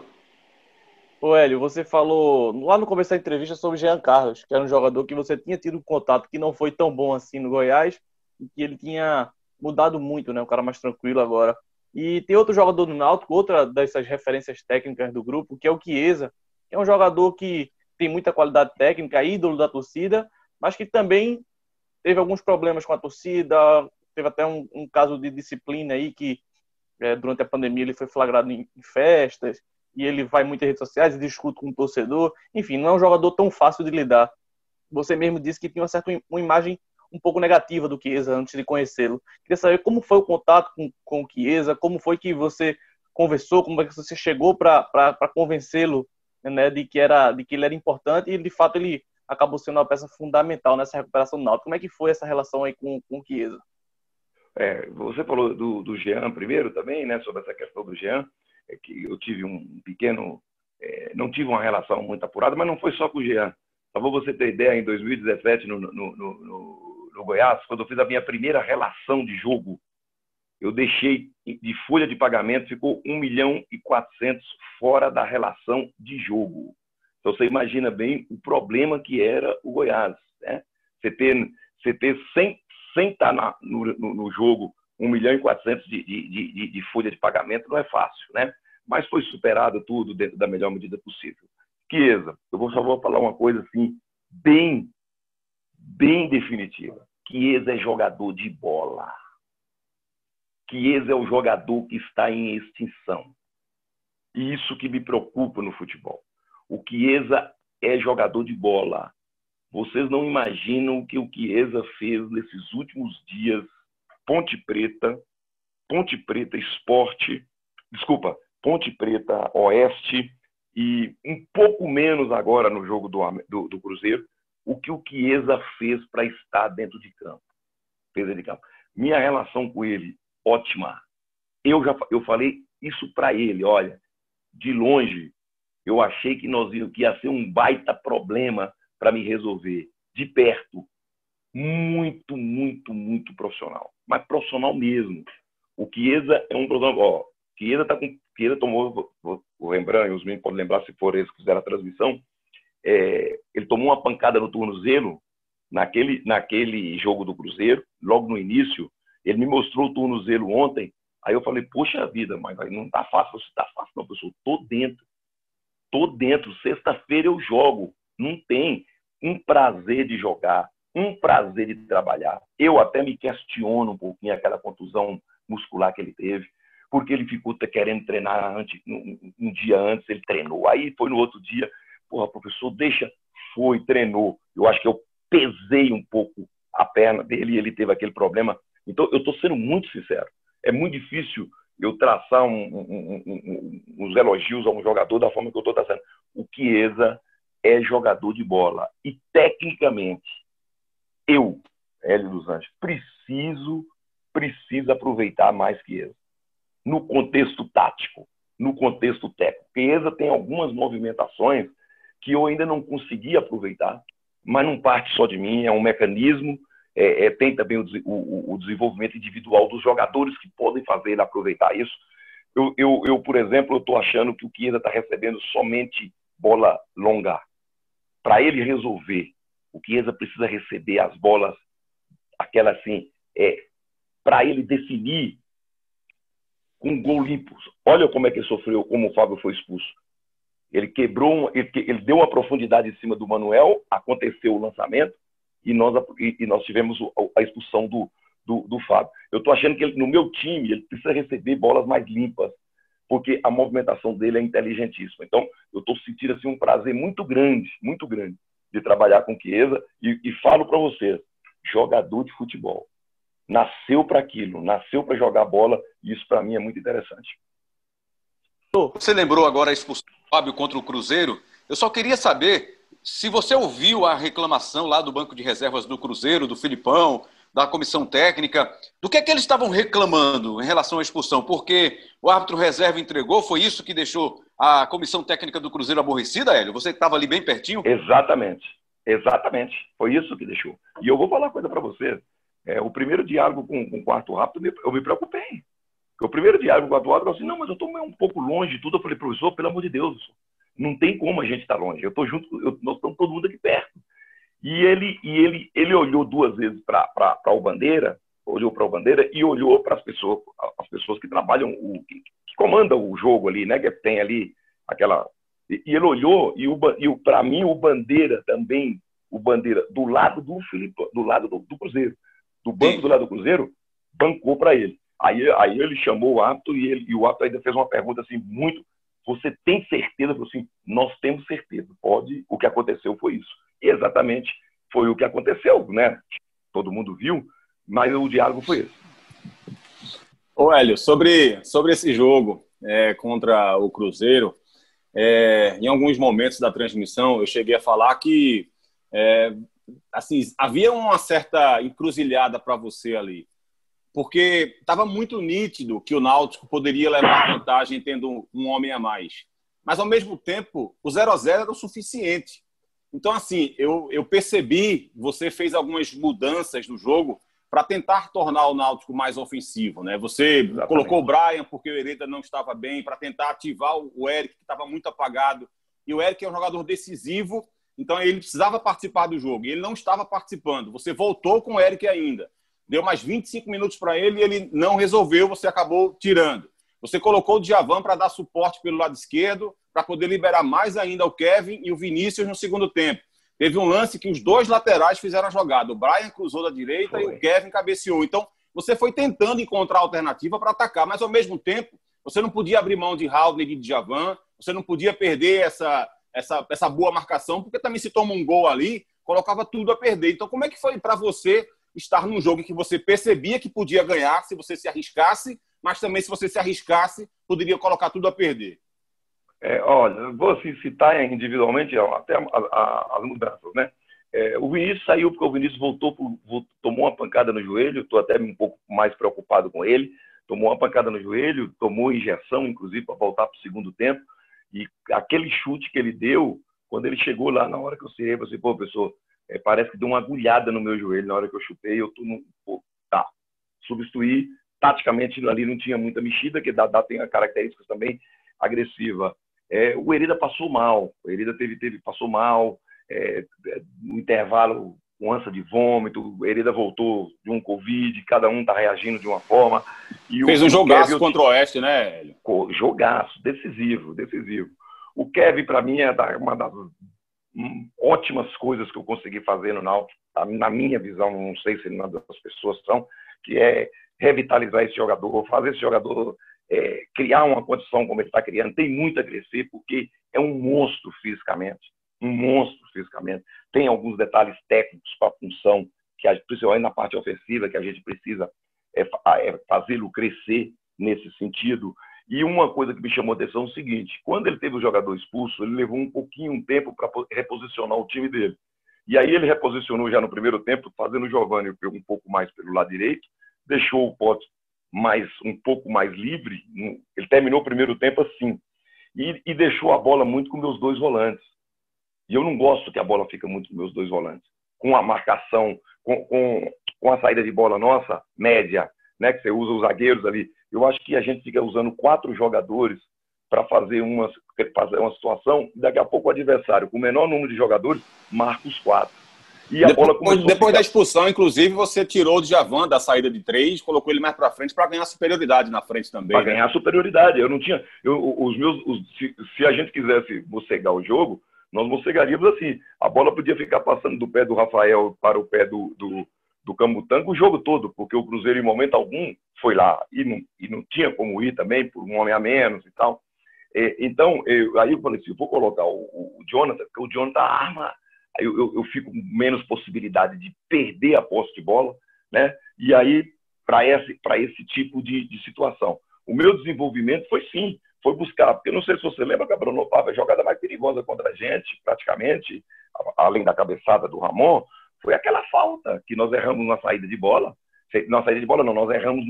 Ô Hélio, você falou lá no começo da entrevista sobre Jean Carlos, que era um jogador que você tinha tido contato, que não foi tão bom assim no Goiás, e que ele tinha mudado muito, né? Um cara mais tranquilo agora. E tem outro jogador do Náutico, outra dessas referências técnicas do grupo, que é o Chiesa, que é um jogador que tem muita qualidade técnica, ídolo da torcida, mas que também teve alguns problemas com a torcida, teve até um caso de disciplina aí, que durante a pandemia ele foi flagrado em festas, e ele vai muito em redes sociais e discute com o torcedor. Enfim, não é um jogador tão fácil de lidar. Você mesmo disse que tinha uma imagem um pouco negativa do Chiesa antes de conhecê-lo. Queria saber como foi o contato com o Chiesa, como foi que você conversou, como é que você chegou para convencê-lo, né, de que ele era importante, e de fato ele acabou sendo uma peça fundamental nessa recuperação do Náutico. Como é que foi essa relação aí com o Chiesa? Você falou do Jean primeiro também, né, sobre essa questão do Jean, que eu tive um pequeno... não tive uma relação muito apurada, mas não foi só com o Jean. Só para você ter ideia, em 2017, no Goiás, quando eu fiz a minha primeira relação de jogo, eu deixei de folha de pagamento, ficou 1.400.000 fora da relação de jogo. Então você imagina bem o problema que era o Goiás, né? Você ter sem estar no jogo 1.400.000 de folha de pagamento não é fácil, né? Mas foi superado tudo dentro da melhor medida possível. Chiesa, eu só vou falar uma coisa assim, bem definitiva. Chiesa é jogador de bola. Chiesa é o jogador que está em extinção. E isso que me preocupa no futebol. O Chiesa é jogador de bola. Vocês não imaginam o que o Chiesa fez nesses últimos dias. Ponte Preta Sport, desculpa, Ponte Preta Oeste e um pouco menos agora no jogo do Cruzeiro, o que o Chiesa fez para estar dentro de campo. Minha relação com ele, ótima. Eu falei isso para ele, olha, de longe, eu achei que ia ser um baita problema para me resolver. De perto, muito, muito, muito profissional. Mas profissional mesmo. O Chiesa é um problema. Ó, Chiesa tomou, o Rembrandt e os meninos podem lembrar se for eles que fizeram a transmissão, ele tomou uma pancada no tornozelo naquele jogo do Cruzeiro, logo no início. Ele me mostrou o tornozelo ontem. Aí eu falei, poxa vida, mas não tá fácil. Você tá fácil, não, professor. Tô dentro. Sexta-feira eu jogo. Não tem um prazer de jogar, um prazer de trabalhar. Eu até me questiono um pouquinho aquela contusão muscular que ele teve, porque ele ficou querendo treinar um dia antes, ele treinou. Aí foi no outro dia, porra, professor, treinou. Eu acho que eu pesei um pouco a perna dele e ele teve aquele problema. Então, eu estou sendo muito sincero. É muito difícil eu traçar uns elogios a um jogador da forma que eu estou traçando. O Chiesa é jogador de bola. E, tecnicamente, eu, Hélio dos Anjos, preciso aproveitar mais Chiesa. No contexto tático, no contexto técnico. Chiesa tem algumas movimentações que eu ainda não consegui aproveitar, mas não parte só de mim, é um mecanismo. Tem também o desenvolvimento individual dos jogadores que podem fazer ele aproveitar isso. Eu por exemplo, estou achando que o Chiesa está recebendo somente bola longa. Para ele resolver, o Chiesa precisa receber as bolas, aquela assim, para ele definir com gol limpo. Olha como é que ele sofreu, como o Fábio foi expulso. Ele quebrou, ele deu uma profundidade em cima do Manuel, aconteceu o lançamento, e nós tivemos a expulsão do Fábio. Eu estou achando que no meu time ele precisa receber bolas mais limpas, porque a movimentação dele é inteligentíssima. Então, eu estou sentindo assim, um prazer muito grande de trabalhar com o Chiesa, e falo para vocês, jogador de futebol. Nasceu para aquilo, nasceu para jogar bola, e isso para mim é muito interessante. Você lembrou agora a expulsão do Fábio contra o Cruzeiro? Eu só queria saber se você ouviu a reclamação lá do banco de reservas do Cruzeiro, do Filipão, da comissão técnica, do que é que eles estavam reclamando em relação à expulsão? Porque o árbitro reserva entregou, foi isso que deixou a comissão técnica do Cruzeiro aborrecida, Hélio? Você que estava ali bem pertinho? Exatamente. Foi isso que deixou. E eu vou falar uma coisa para você. O primeiro diálogo com o quarto árbitro, eu me preocupei. Porque o primeiro diálogo com o quarto árbitro, eu falei assim, não, mas eu estou um pouco longe de tudo. Eu falei, professor, pelo amor de Deus, não tem como a gente estar longe. Eu estou junto, nós estamos todo mundo aqui perto. E ele olhou duas vezes para o Bandeira, e olhou para as pessoas que trabalham, que comandam o jogo ali, né? Que tem ali aquela... E ele olhou, e para mim o Bandeira também, do lado do Filipe, do lado do Cruzeiro, do banco do lado do Cruzeiro, bancou para ele. Aí ele chamou o árbitro, e o árbitro ainda fez uma pergunta assim, muito... Você tem certeza? Eu falei assim, nós temos certeza. O que aconteceu foi isso. E exatamente foi o que aconteceu, né? Todo mundo viu, mas o diálogo foi esse. Ô, Hélio, sobre esse jogo contra o Cruzeiro, em alguns momentos da transmissão eu cheguei a falar que assim, havia uma certa encruzilhada para você ali, porque estava muito nítido que o Náutico poderia levar vantagem tendo um homem a mais. Mas, ao mesmo tempo, o 0-0 era o suficiente. Então, assim, eu percebi, você fez algumas mudanças no jogo para tentar tornar o Náutico mais ofensivo, né? Você Exatamente. Colocou o Brian porque o Hereda não estava bem, para tentar ativar o Eric, que estava muito apagado. E o Eric é um jogador decisivo, então ele precisava participar do jogo. E ele não estava participando. Você voltou com o Eric ainda. Deu mais 25 minutos para ele e ele não resolveu, você acabou tirando. Você colocou o Djavan para dar suporte pelo lado esquerdo, para poder liberar mais ainda o Kevin e o Vinícius no segundo tempo. Teve um lance que os dois laterais fizeram a jogada. O Brian cruzou da direita e o Kevin cabeceou. Então, você foi tentando encontrar alternativa para atacar, mas, ao mesmo tempo, você não podia abrir mão de Haldner e de Djavan, você não podia perder essa boa marcação, porque também se toma um gol ali, colocava tudo a perder. Então, como é que foi para você estar num jogo em que você percebia que podia ganhar se você se arriscasse, mas também se você se arriscasse, poderia colocar tudo a perder? Olha, vou citar individualmente até as mudanças, né? O Vinícius saiu porque o Vinícius tomou uma pancada no joelho, estou até um pouco mais preocupado com ele, tomou uma pancada no joelho, tomou injeção, inclusive, para voltar para o segundo tempo, e aquele chute que ele deu, quando ele chegou lá, na hora que eu tirei, eu falei assim, pô, pessoal, parece que deu uma agulhada no meu joelho na hora que eu chutei, substituir, taticamente ali não tinha muita mexida, que Dadá tem características também agressiva. O Hereda passou mal, passou mal, no intervalo, com ânsia de vômito, o Hereda voltou de um Covid, cada um está reagindo de uma forma. Fez um jogaço contra o Oeste, né, Hélio? Jogaço, decisivo. O Kevin, para mim, é uma das ótimas coisas que eu consegui fazer no Náutico, na minha visão, não sei se as pessoas são, que é revitalizar esse jogador, fazer esse jogador criar uma condição como ele está criando, tem muito a crescer, porque é um monstro fisicamente, tem alguns detalhes técnicos para a função, principalmente na parte ofensiva, que a gente precisa fazê-lo crescer nesse sentido. E uma coisa que me chamou a atenção é o seguinte, quando ele teve o jogador expulso, ele levou um tempo para reposicionar o time dele. E aí ele reposicionou já no primeiro tempo, fazendo o Giovani um pouco mais pelo lado direito, deixou o Pote um pouco mais livre. Ele terminou o primeiro tempo assim, e deixou a bola muito com meus dois volantes. E eu não gosto que a bola fica muito com meus dois volantes. Com a marcação, com a saída de bola nossa, média, né, que você usa os zagueiros ali. Eu acho que a gente fica usando 4 jogadores para fazer uma situação, e daqui a pouco o adversário, com o menor número de jogadores, marca os 4. E a bola depois da expulsão, inclusive, você tirou o Djavan da saída de 3, colocou ele mais para frente para ganhar superioridade na frente também. Para ganhar superioridade. Eu não tinha... se a gente quisesse mossegar o jogo, nós mossegaríamos assim. A bola podia ficar passando do pé do Rafael para o pé do Camutanga o jogo todo, porque o Cruzeiro, em momento algum, foi lá. E não tinha como ir também, por um homem a menos e tal. Então, aí eu falei assim, eu vou colocar o Jonathan, porque o Jonathan arma... Aí eu fico com menos possibilidade de perder a posse de bola, né? E aí, para esse tipo de situação. O meu desenvolvimento foi buscar, porque eu não sei se você lembra, Gabriel, a jogada mais perigosa contra a gente, praticamente, além da cabeçada do Ramon, foi aquela falta que nós erramos na saída de bola. Na saída de bola não, nós erramos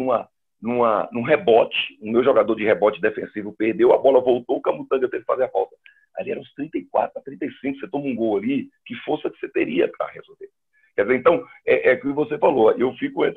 num rebote, o meu jogador de rebote defensivo perdeu, a bola voltou, o Camutanga teve que fazer a falta. Ali eram uns 34 a 35, você toma um gol ali, que força que você teria para resolver. Quer dizer, então, é o que você falou, eu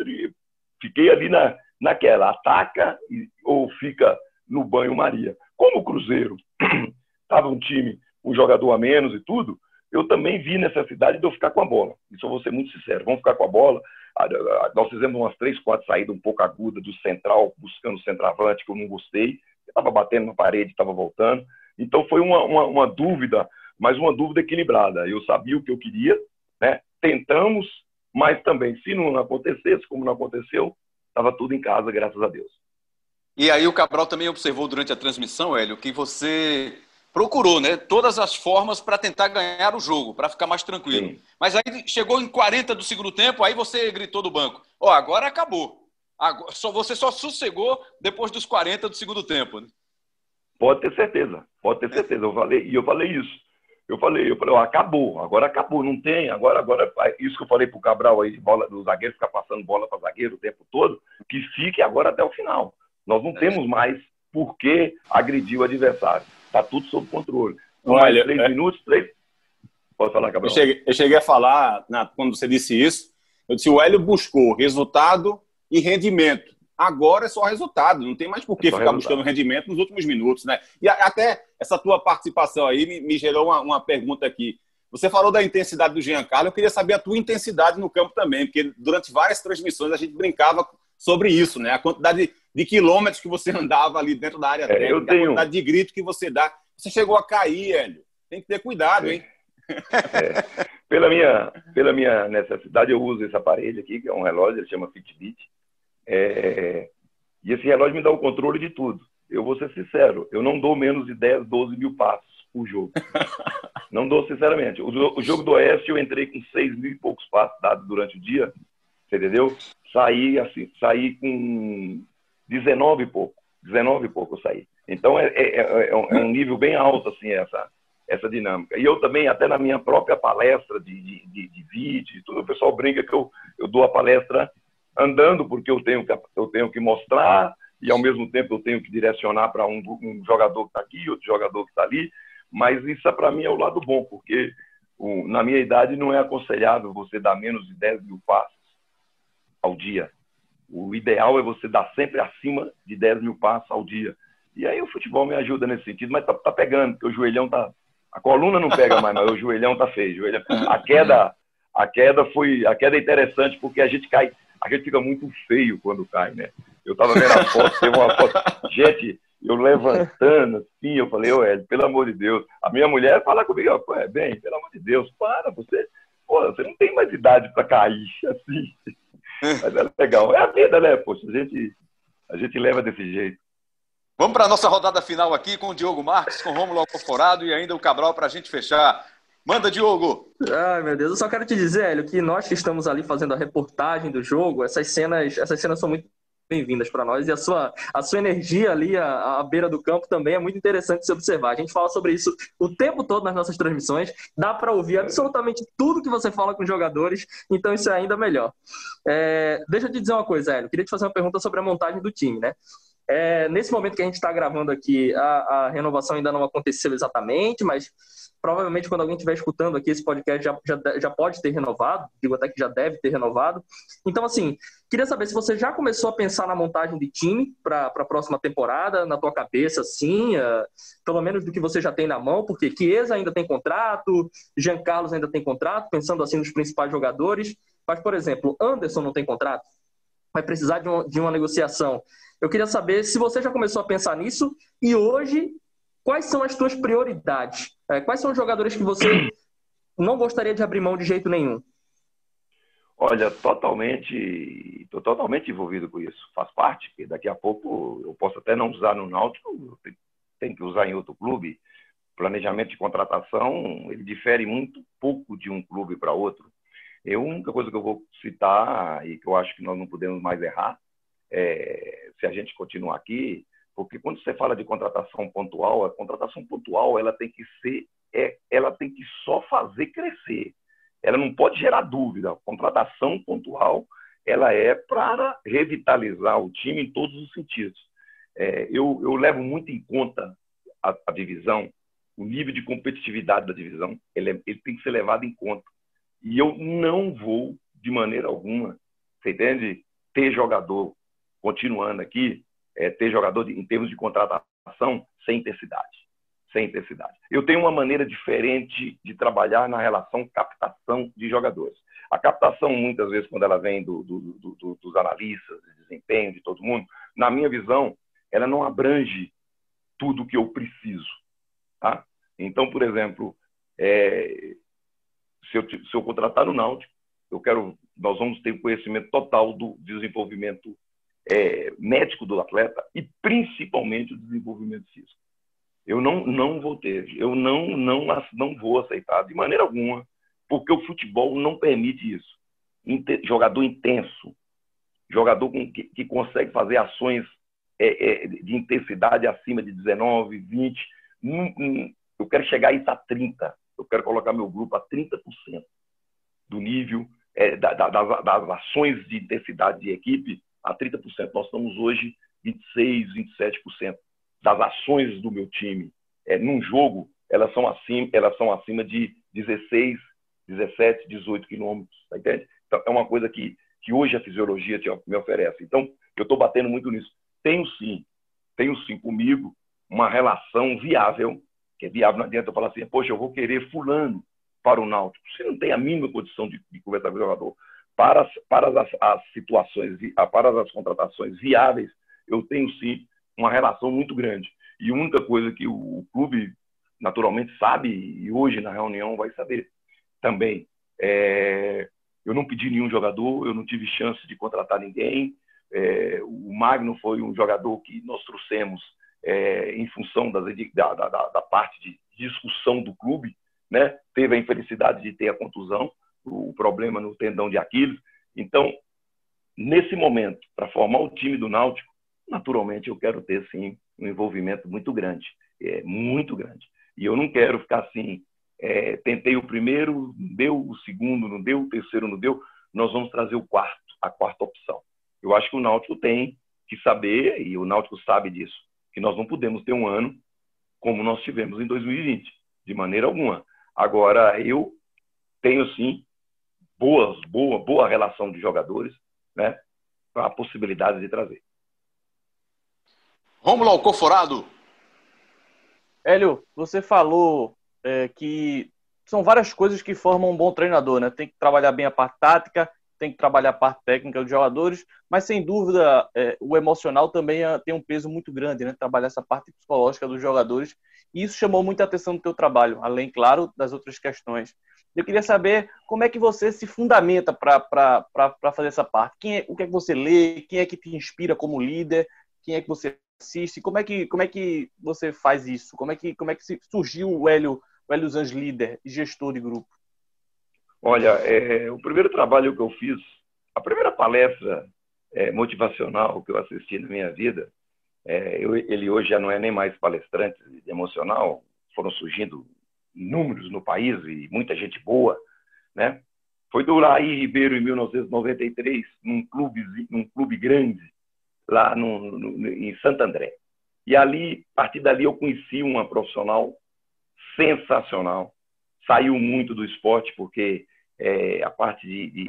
fiquei ali naquela, ataca ou fica no banho-maria. Como o Cruzeiro estava um time, um jogador a menos e tudo, eu também vi necessidade de eu ficar com a bola. Isso eu vou ser muito sincero, vamos ficar com a bola. Nós fizemos umas 3, 4 saídas um pouco agudas do central, buscando o centroavante, que eu não gostei, estava batendo na parede, estava voltando. Então foi uma dúvida, mas uma dúvida equilibrada. Eu sabia o que eu queria, né? Tentamos, mas também, se não acontecesse, como não aconteceu, estava tudo em casa, graças a Deus. E aí o Cabral também observou durante a transmissão, Hélio, que você procurou, né, todas as formas para tentar ganhar o jogo, para ficar mais tranquilo. Sim. Mas aí chegou em 40 do segundo tempo, aí você gritou do banco, agora acabou. Você só sossegou depois dos 40 do segundo tempo, né? Pode ter certeza. Eu falei isso. Eu falei, acabou, agora acabou, não tem, agora, isso que eu falei pro Cabral aí, de bola do zagueiro, ficar passando bola para zagueiro o tempo todo, que fique agora até o final. Nós não temos mais por que agredir o adversário. Está tudo sob controle. Olha, 3 minutos, 3... Pode falar, Cabral. Eu cheguei a falar, quando você disse isso, eu disse, o Hélio buscou resultado e rendimento. Agora é só resultado, não tem mais por que ficar buscando rendimento nos últimos minutos, né? E até essa tua participação aí me gerou uma pergunta aqui. Você falou da intensidade do Giancarlo, eu queria saber a tua intensidade no campo também, porque durante várias transmissões a gente brincava sobre isso, né? A quantidade de quilômetros que você andava ali dentro da área técnica, a quantidade de grito que você dá. Você chegou a cair, Hélio. Tem que ter cuidado, hein? Pela minha necessidade, eu uso esse aparelho aqui, que é um relógio, ele chama Fitbit. E esse relógio me dá o controle de tudo. Eu vou ser sincero, eu não dou menos de 10, 12 mil passos por jogo. Não dou, sinceramente. O jogo do Oeste eu entrei com 6.000 e poucos passos dados durante o dia, você entendeu? Saí com 19 e pouco. 19 e pouco eu saí. Então é um nível bem alto, assim, essa dinâmica. E eu também, até na minha própria palestra de vídeo, tudo, o pessoal brinca que eu dou a palestra andando, porque eu tenho que mostrar e, ao mesmo tempo, eu tenho que direcionar para um jogador que está aqui, outro jogador que está ali. Mas isso, para mim, é o lado bom, porque na minha idade não é aconselhável você dar menos de 10.000 passos ao dia. O ideal é você dar sempre acima de 10.000 passos ao dia. E aí o futebol me ajuda nesse sentido, mas tá pegando, porque o joelhão tá... A coluna não pega mais, mas o joelhão tá feio. A queda é interessante, porque a gente fica muito feio quando cai, né? Eu tava vendo a foto, teve uma foto... Gente, eu levantando assim, eu falei, ô Hélio, pelo amor de Deus. A minha mulher fala comigo, ó, bem, pelo amor de Deus, você não tem mais idade para cair, assim. Mas é legal. É a vida, né, poxa? A gente leva desse jeito. Vamos para a nossa rodada final aqui com o Diogo Marques, com o Rômulo Alcoforado e ainda o Cabral para a gente fechar. Manda, Diogo! Ai, meu Deus, eu só quero te dizer, Hélio, que nós que estamos ali fazendo a reportagem do jogo, essas cenas são muito bem-vindas para nós, e a sua energia ali à beira do campo também é muito interessante de se observar. A gente fala sobre isso o tempo todo nas nossas transmissões, dá para ouvir absolutamente tudo que você fala com os jogadores, então isso é ainda melhor. Deixa eu te dizer uma coisa, Hélio, queria te fazer uma pergunta sobre a montagem do time, né? Nesse momento que a gente está gravando aqui, a renovação ainda não aconteceu exatamente, mas provavelmente quando alguém estiver escutando aqui esse podcast já pode ter renovado, digo até que já deve ter renovado. Então, assim, queria saber se você já começou a pensar na montagem de time para a próxima temporada, na tua cabeça, assim, pelo menos do que você já tem na mão, porque Chiesa ainda tem contrato, Jean Carlos ainda tem contrato, pensando assim nos principais jogadores, mas, por exemplo, Anderson não tem contrato, vai precisar de uma negociação. Eu queria saber se você já começou a pensar nisso e hoje, quais são as tuas prioridades? Quais são os jogadores que você não gostaria de abrir mão de jeito nenhum? Olha, estou totalmente envolvido com isso. Faz parte, porque daqui a pouco eu posso até não usar no Náutico, tem que usar em outro clube. O planejamento de contratação, ele difere muito pouco de um clube para outro. A única coisa que eu vou citar, e que eu acho que nós não podemos mais errar, se a gente continuar aqui, porque quando você fala de contratação pontual, a contratação pontual ela tem que só fazer crescer. Ela não pode gerar dúvida. A contratação pontual ela é para revitalizar o time em todos os sentidos. Eu levo muito em conta a divisão, o nível de competitividade da divisão, ele tem que ser levado em conta. E eu não vou, de maneira alguma, você entende, ter jogador, continuando aqui, ter jogador em termos de contratação sem intensidade. Sem intensidade. Eu tenho uma maneira diferente de trabalhar na relação captação de jogadores. A captação, muitas vezes, quando ela vem dos analistas de desempenho, de todo mundo, na minha visão, ela não abrange tudo que eu preciso. Tá? Então, por exemplo, se eu contratar no Náutico, nós vamos ter conhecimento total do desenvolvimento médico do atleta e principalmente o desenvolvimento físico. Eu não vou ter, eu não vou aceitar de maneira alguma, porque o futebol não permite isso. Jogador intenso, jogador que consegue fazer ações de intensidade acima de 19, 20. Eu quero chegar isso a 30%. Eu quero colocar meu grupo a 30% do nível das ações de intensidade de equipe a 30%. Nós estamos hoje 26%, 27% das ações do meu time. Num jogo, elas são acima de 16, 17, 18 quilômetros. Tá entende? Então, é uma coisa que hoje a fisiologia me oferece. Então, eu estou batendo muito nisso. Tenho sim comigo uma relação viável, que é viável, não adianta eu falar assim, poxa, eu vou querer fulano para o Náutico. Você não tem a mínima condição de conversar com o jogador. Para as situações, para as contratações viáveis, eu tenho sim uma relação muito grande. E a única coisa que o clube naturalmente sabe, e hoje na reunião vai saber também, eu não pedi nenhum jogador, eu não tive chance de contratar ninguém. O Magno foi um jogador que nós trouxemos em função da parte de discussão do clube, né? Teve a infelicidade de ter a contusão, o problema no tendão de Aquiles. Então, nesse momento, para formar o time do Náutico, naturalmente eu quero ter, sim, um envolvimento muito grande. Muito grande. E eu não quero ficar assim, tentei o primeiro, não deu, o segundo não deu, o terceiro não deu, nós vamos trazer a quarta opção. Eu acho que o Náutico tem que saber, e o Náutico sabe disso, que nós não podemos ter um ano como nós tivemos em 2020, de maneira alguma. Agora, eu tenho, sim, boa relação de jogadores, né, para a possibilidade de trazer. Rômulo Alcoforado. Hélio, você falou que são várias coisas que formam um bom treinador, né? Tem que trabalhar bem a parte tática, tem que trabalhar a parte técnica dos jogadores, mas sem dúvida o emocional também tem um peso muito grande, né? Trabalhar essa parte psicológica dos jogadores, e isso chamou muita atenção no teu trabalho, além, claro, das outras questões. Eu queria saber como é que você se fundamenta para fazer essa parte. O que é que você lê? Quem é que te inspira como líder? Quem é que você assiste? Como é que você faz isso? Como é que surgiu o Hélio dos Anjos líder e gestor de grupo? Olha, o primeiro trabalho que eu fiz, a primeira palestra motivacional que eu assisti na minha vida, ele hoje já não é nem mais palestrante emocional, foram surgindo inúmeros no país e muita gente boa, né? Foi do Laí Ribeiro em 1993, num clube grande, lá em Santo André. E ali, a partir dali, eu conheci uma profissional sensacional. Saiu muito do esporte, porque a parte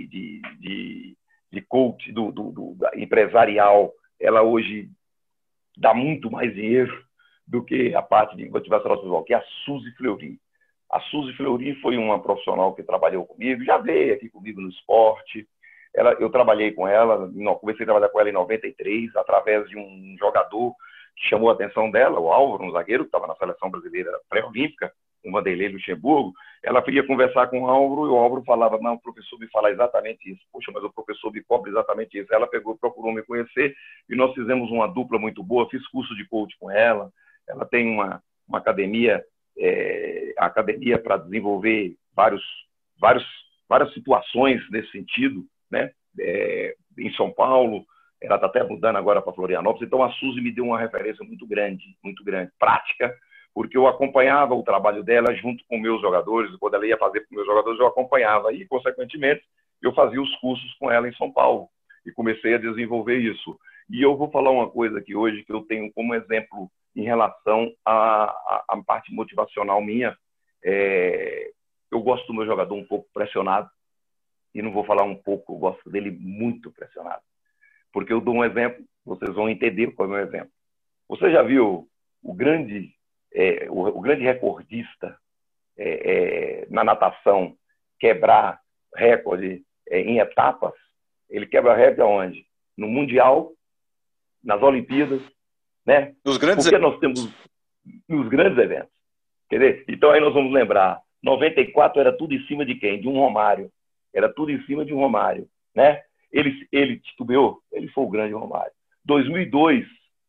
de coach, da empresarial, ela hoje dá muito mais dinheiro do que a parte de motivação pessoal, que é a Suzy Fleury. A Suzy Fleury foi uma profissional que trabalhou comigo, já veio aqui comigo no esporte. Eu trabalhei com ela, comecei a trabalhar com ela em 93, através de um jogador que chamou a atenção dela, o Álvaro, um zagueiro que estava na seleção brasileira pré-olímpica, o Vanderlei Luxemburgo. Ela ia conversar com o Álvaro, e o Álvaro falava: não, o professor me fala exatamente isso. Poxa, mas o professor me cobra exatamente isso. Ela procurou me conhecer, e nós fizemos uma dupla muito boa. Fiz curso de coach com ela. Ela tem uma academia, academia para desenvolver várias situações nesse sentido, né? Em São Paulo. Ela está até mudando agora para Florianópolis. Então, a Suzy me deu uma referência muito grande, prática, porque eu acompanhava o trabalho dela junto com meus jogadores. Quando ela ia fazer com meus jogadores, eu acompanhava. E, consequentemente, eu fazia os cursos com ela em São Paulo. E comecei a desenvolver isso. E eu vou falar uma coisa aqui hoje que eu tenho como exemplo em relação à parte motivacional minha. Eu gosto do meu jogador um pouco pressionado. E não vou falar um pouco, eu gosto dele muito pressionado. Porque eu dou um exemplo, vocês vão entender qual é o meu exemplo. Você já viu o grande recordista na natação quebrar recorde em etapas? Ele quebra recorde aonde? No Mundial, nas Olimpíadas, né? Porque nós temos nos grandes eventos. Quer dizer? Então aí nós vamos lembrar, 94 era tudo em cima de quem? De um Romário. Era tudo em cima de um Romário, né? Ele titubeou, ele foi o grande Romário. 2002,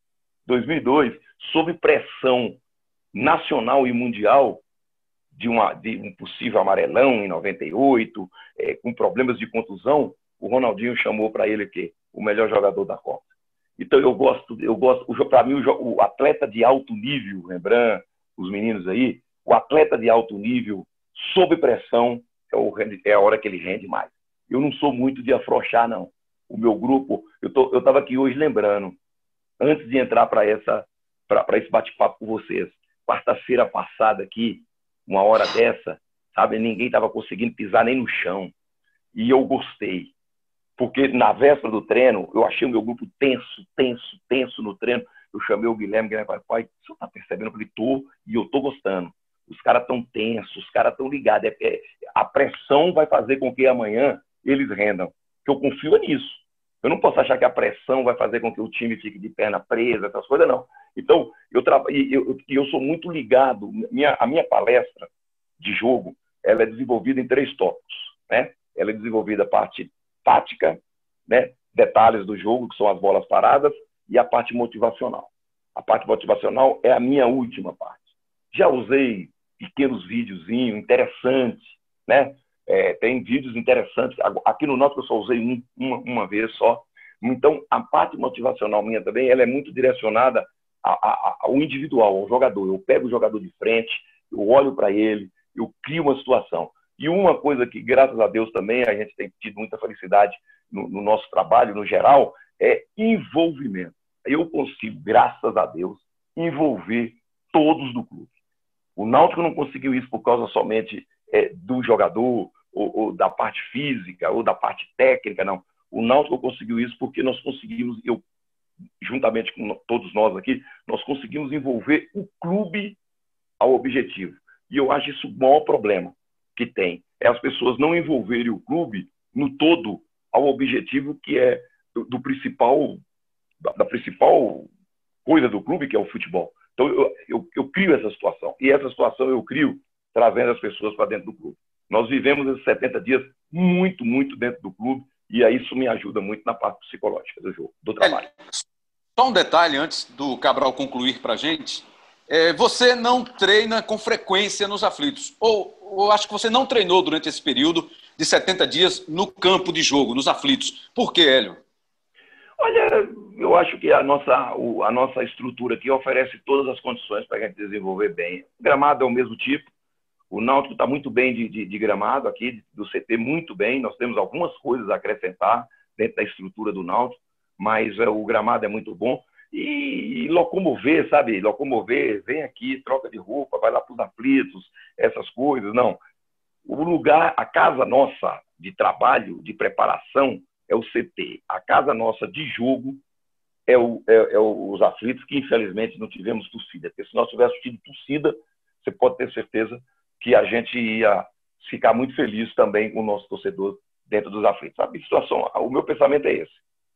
sob pressão nacional e mundial de um possível amarelão em 98, com problemas de contusão, o Ronaldinho chamou para ele o melhor jogador da Copa. Então eu gosto, para mim o atleta de alto nível, Rembrandt, os meninos aí, o atleta de alto nível, sob pressão, é a hora que ele rende mais. Eu não sou muito de afrouxar, não. O meu grupo, eu estava aqui hoje lembrando, antes de entrar para esse bate-papo com vocês, quarta-feira passada aqui, uma hora dessa, sabe, ninguém estava conseguindo pisar nem no chão. E eu gostei. Porque na véspera do treino, eu achei o meu grupo tenso no treino. Eu chamei o Guilherme falou: pai, você está percebendo? Eu falei: tô, e eu tô gostando. Os caras estão tensos, os caras estão ligados. A pressão vai fazer com que amanhã eles rendam. Que eu confio nisso. Eu não posso achar que a pressão vai fazer com que o time fique de perna presa, essas coisas, não. Então, eu sou muito ligado. A minha palestra de jogo, ela é desenvolvida em 3 tópicos, né? Ela é desenvolvida a parte tática, né? Detalhes do jogo, que são as bolas paradas, e a parte motivacional. A parte motivacional é a minha última parte. Já usei pequenos videozinhos interessantes, né? Tem vídeos interessantes. Aqui no Náutico eu só usei uma vez só. Então, a parte motivacional minha também, ela é muito direcionada ao individual, ao jogador. Eu pego o jogador de frente, eu olho para ele, eu crio uma situação. E uma coisa que, graças a Deus, também a gente tem tido muita felicidade no nosso trabalho, no geral, é envolvimento. Eu consigo, graças a Deus, envolver todos do clube. O Náutico não conseguiu isso por causa somente do jogador, ou da parte física, ou da parte técnica, não. O Náutico conseguiu isso porque nós conseguimos, juntamente com todos nós aqui, nós conseguimos envolver o clube ao objetivo. E eu acho isso o maior problema que tem. É as pessoas não envolverem o clube no todo ao objetivo que é da principal coisa do clube, que é o futebol. Então, eu crio essa situação. E essa situação eu crio trazendo as pessoas para dentro do clube. Nós vivemos esses 70 dias muito, muito dentro do clube, e aí isso me ajuda muito na parte psicológica do jogo, do trabalho. Só um detalhe antes do Cabral concluir para a gente. Você não treina com frequência nos aflitos. Ou acho que você não treinou durante esse período de 70 dias no campo de jogo, nos aflitos. Por quê, Hélio? Olha, eu acho que a nossa estrutura aqui oferece todas as condições para a gente desenvolver bem. O gramado é o mesmo tipo. O Náutico está muito bem de gramado aqui, do CT, muito bem. Nós temos algumas coisas a acrescentar dentro da estrutura do Náutico, mas o gramado é muito bom. E locomover, sabe? Locomover, vem aqui, troca de roupa, vai lá para os aflitos, essas coisas. Não. O lugar, a casa nossa de trabalho, de preparação, é o CT. A casa nossa de jogo é os aflitos, que infelizmente não tivemos torcida. Porque se nós tivéssemos tido torcida, você pode ter certeza que a gente ia ficar muito feliz também com o nosso torcedor dentro dos aflitos. Sabe, situação, o meu pensamento é esse.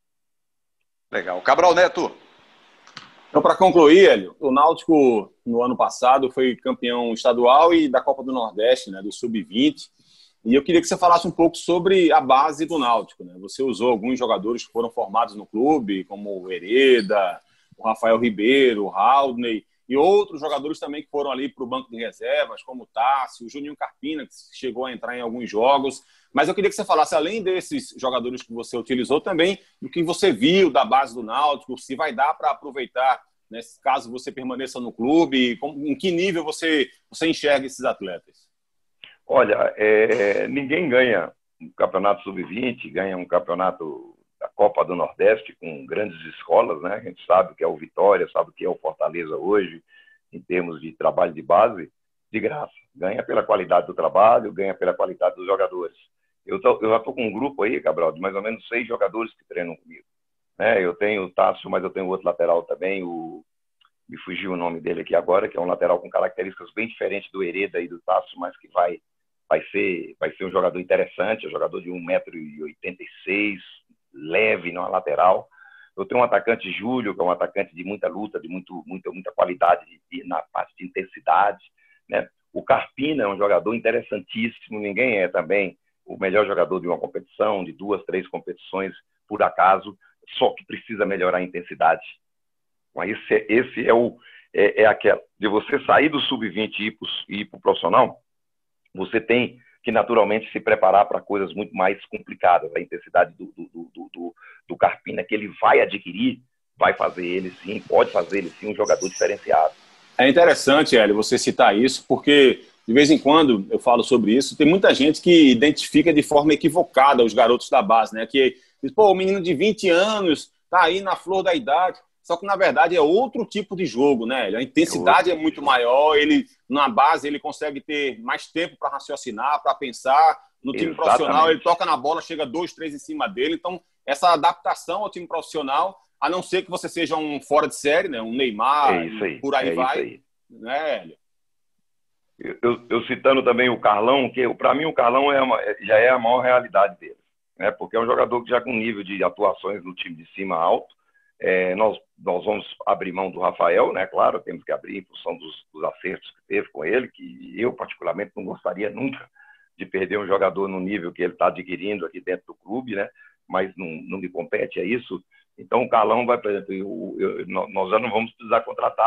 Legal. Cabral Neto. Então, para concluir, Hélio, o Náutico, no ano passado, foi campeão estadual e da Copa do Nordeste, né, do Sub-20. E eu queria que você falasse um pouco sobre a base do Náutico, né? Você usou alguns jogadores que foram formados no clube, como o Hereda, o Rafael Ribeiro, o Haldney, e outros jogadores também que foram ali para o banco de reservas, como o Tássio, o Juninho Carpina, que chegou a entrar em alguns jogos. Mas eu queria que você falasse, além desses jogadores que você utilizou, também do que você viu da base do Náutico, se vai dar para aproveitar, né, caso você permaneça no clube, em que nível você enxerga esses atletas? Olha, ninguém ganha um campeonato sub-20, ganha um campeonato da Copa do Nordeste com grandes escolas, né? A gente sabe o que é o Vitória, sabe o que é o Fortaleza hoje, em termos de trabalho de base, de graça. Ganha pela qualidade do trabalho, ganha pela qualidade dos jogadores. Eu já estou com um grupo aí, Cabral, de mais ou menos 6 jogadores que treinam comigo. Eu tenho o Tássio, mas eu tenho outro lateral também, me fugiu o nome dele aqui agora, que é um lateral com características bem diferentes do Hereda e do Tássio, mas que vai ser um jogador interessante, um jogador de 1,86 m, leve na lateral. Eu tenho um atacante, Júlio, que é um atacante de muita luta, de muita qualidade na parte de intensidade, né? O Carpina é um jogador interessantíssimo, ninguém é também o melhor jogador de uma competição, de 2, 3 competições, por acaso, só que precisa melhorar a intensidade. Mas esse é aquela de você sair do sub-20 e ir para o profissional. Você tem que naturalmente se preparar para coisas muito mais complicadas. A intensidade do Carpina que ele vai adquirir, vai fazer ele sim, pode fazer ele sim um jogador diferenciado. É interessante, Hélio, você citar isso, porque de vez em quando eu falo sobre isso, tem muita gente que identifica de forma equivocada os garotos da base, né? Que diz, pô, o menino de 20 anos tá aí na flor da idade. Só que, na verdade, é outro tipo de jogo, né? A intensidade é muito maior, na base ele consegue ter mais tempo para raciocinar, para pensar. No time profissional, ele toca na bola, chega 2, 3 em cima dele. Então, essa adaptação ao time profissional, a não ser que você seja um fora de série, né? Um Neymar, por aí vai. Isso aí. Né, Hélio? Eu citando também o Carlão, que para mim o Carlão já é a maior realidade dele, né? Porque é um jogador que já com nível de atuações no time de cima alto. Nós vamos abrir mão do Rafael, né? Claro, temos que abrir em função dos acertos que teve com ele, que eu particularmente não gostaria nunca de perder um jogador no nível que ele está adquirindo aqui dentro do clube, né? Mas não me compete, é isso. Então o Carlão vai, por exemplo, nós já não vamos precisar contratar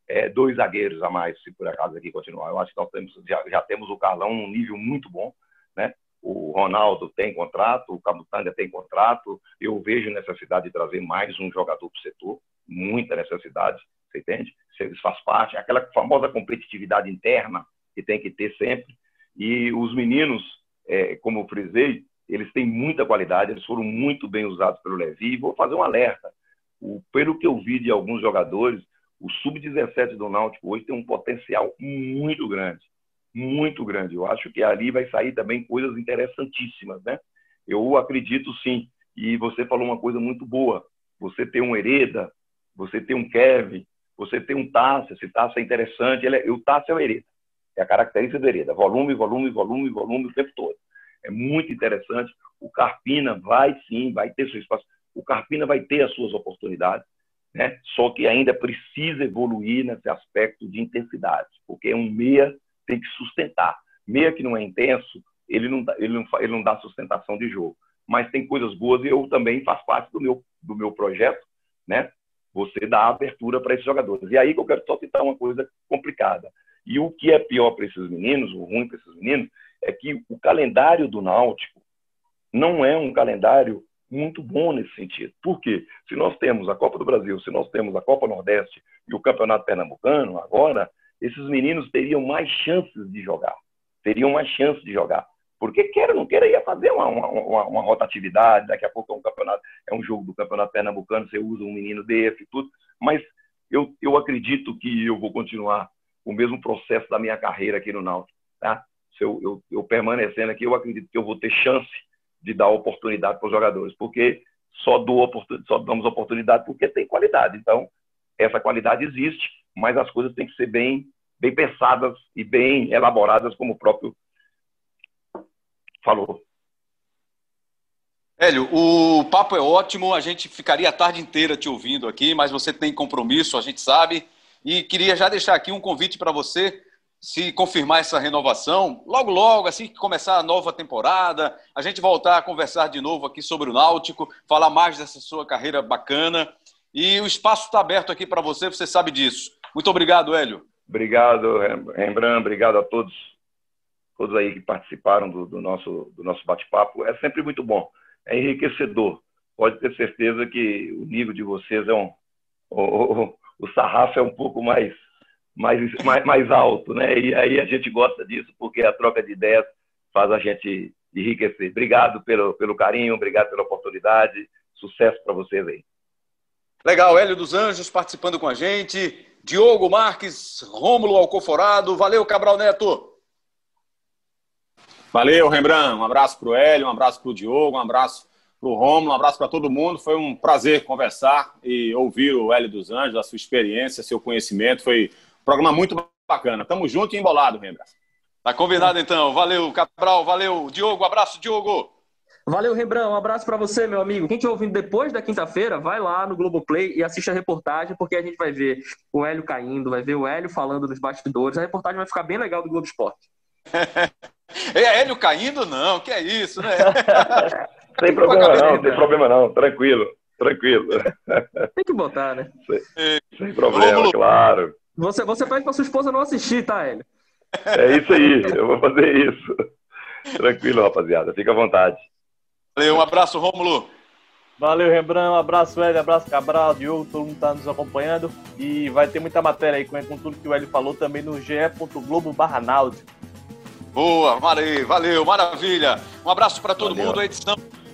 2 zagueiros a mais, se por acaso aqui continuar. Eu acho que nós já temos o Carlão num nível muito bom, né? O Ronaldo tem contrato, o Camutanga tem contrato. Eu vejo necessidade de trazer mais um jogador para o setor, muita necessidade, você entende? Isso faz parte, aquela famosa competitividade interna que tem que ter sempre. E os meninos, como eu frisei, eles têm muita qualidade, eles foram muito bem usados pelo Levi. E vou fazer um alerta. Pelo que eu vi de alguns jogadores, o Sub-17 do Náutico hoje tem um potencial muito grande. Muito grande. Eu acho que ali vai sair também coisas interessantíssimas, né? Eu acredito sim. E você falou uma coisa muito boa. Você tem um Hereda, você tem um Kevin, você tem um Tássio. Esse Tássio é interessante. O Tássio é o Hereda. É a característica do Hereda. Volume, volume, volume, volume o tempo todo. É muito interessante. O Carpina vai ter seu espaço. O Carpina vai ter as suas oportunidades, né? Só que ainda precisa evoluir nesse aspecto de intensidade, porque um meia tem que sustentar. Meia que não é intenso, ele não dá sustentação de jogo. Mas tem coisas boas e eu também faço parte do meu projeto, né? Você dá abertura para esses jogadores. E aí que eu quero só citar uma coisa complicada. E o que é pior para esses meninos, o ruim para esses meninos, é que o calendário do Náutico não é um calendário muito bom nesse sentido. Por quê? Se nós temos a Copa do Brasil, se nós temos a Copa Nordeste e o Campeonato Pernambucano, agora, esses meninos teriam mais chances de jogar. Porque queira ou não queira, ia fazer uma rotatividade, daqui a pouco é um jogo do Campeonato Pernambucano, você usa um menino desse e tudo, mas eu acredito que eu vou continuar o mesmo processo da minha carreira aqui no Náutico, tá? Se eu permanecendo aqui, eu acredito que eu vou ter chance de dar oportunidade para os jogadores, porque só damos oportunidade porque tem qualidade. Então, essa qualidade existe, mas as coisas têm que ser bem pensadas e bem elaboradas, como o próprio falou. Hélio, o papo é ótimo, a gente ficaria a tarde inteira te ouvindo aqui, mas você tem compromisso, a gente sabe, e queria já deixar aqui um convite para você, se confirmar essa renovação, logo, assim que começar a nova temporada, a gente voltar a conversar de novo aqui sobre o Náutico, falar mais dessa sua carreira bacana, e o espaço está aberto aqui para você sabe disso. Muito obrigado, Hélio. Obrigado, Rembrandt, obrigado a todos aí que participaram do nosso bate-papo. É sempre muito bom, é enriquecedor. Pode ter certeza que o nível de vocês o sarrafo é um pouco mais alto, né? E aí a gente gosta disso, porque a troca de ideias faz a gente enriquecer. Obrigado pelo carinho, obrigado pela oportunidade. Sucesso para vocês aí. Legal, Hélio dos Anjos participando com a gente. Diogo Marques, Rômulo Alcoforado. Valeu, Cabral Neto. Valeu, Rembrandt. Um abraço para o Hélio, um abraço para o Diogo, um abraço para o Rômulo, um abraço para todo mundo. Foi um prazer conversar e ouvir o Hélio dos Anjos, a sua experiência, seu conhecimento. Foi um programa muito bacana. Tamo junto e embolado, Rembrandt. Tá combinado, então. Valeu, Cabral. Valeu, Diogo. Abraço, Diogo. Valeu, Rembrandt. Um abraço para você, meu amigo. Quem estiver ouvindo depois da quinta-feira, vai lá no Globoplay e assiste a reportagem, porque a gente vai ver o Hélio caindo, vai ver o Hélio falando dos bastidores. A reportagem vai ficar bem legal do Globo Esporte. É Hélio caindo? Não, que é isso, né? Sem problema não. Tranquilo. Tem que botar, né? Sem problema, claro. Você pede pra sua esposa não assistir, tá, Hélio? É isso aí, eu vou fazer isso. Tranquilo, rapaziada, fica à vontade. Valeu, um abraço, Rômulo. Valeu, Rembrandt, um abraço, Hélio, um abraço, Cabral, Diogo, todo mundo tá nos acompanhando. E vai ter muita matéria aí com tudo que o Hélio falou também no ge.globo/náutico. Boa, valeu, maravilha. Um abraço para todo mundo, a edição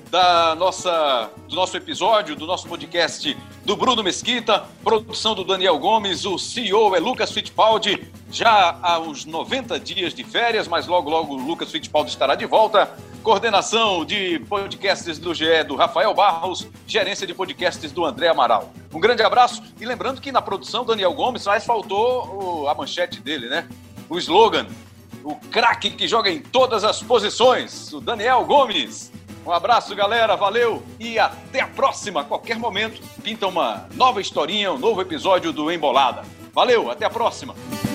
do nosso episódio, do nosso podcast do Bruno Mesquita, produção do Daniel Gomes, o CEO é Lucas Fittipaldi, já há uns 90 dias de férias, mas logo o Lucas Fittipaldi estará de volta. Coordenação de podcasts do GE do Rafael Barros, gerência de podcasts do André Amaral. Um grande abraço e lembrando que na produção Daniel Gomes, mas faltou a manchete dele, né? O slogan, o craque que joga em todas as posições, o Daniel Gomes. Um abraço, galera, valeu e até a próxima. A qualquer momento, pinta uma nova historinha, um novo episódio do Embolada. Valeu, até a próxima.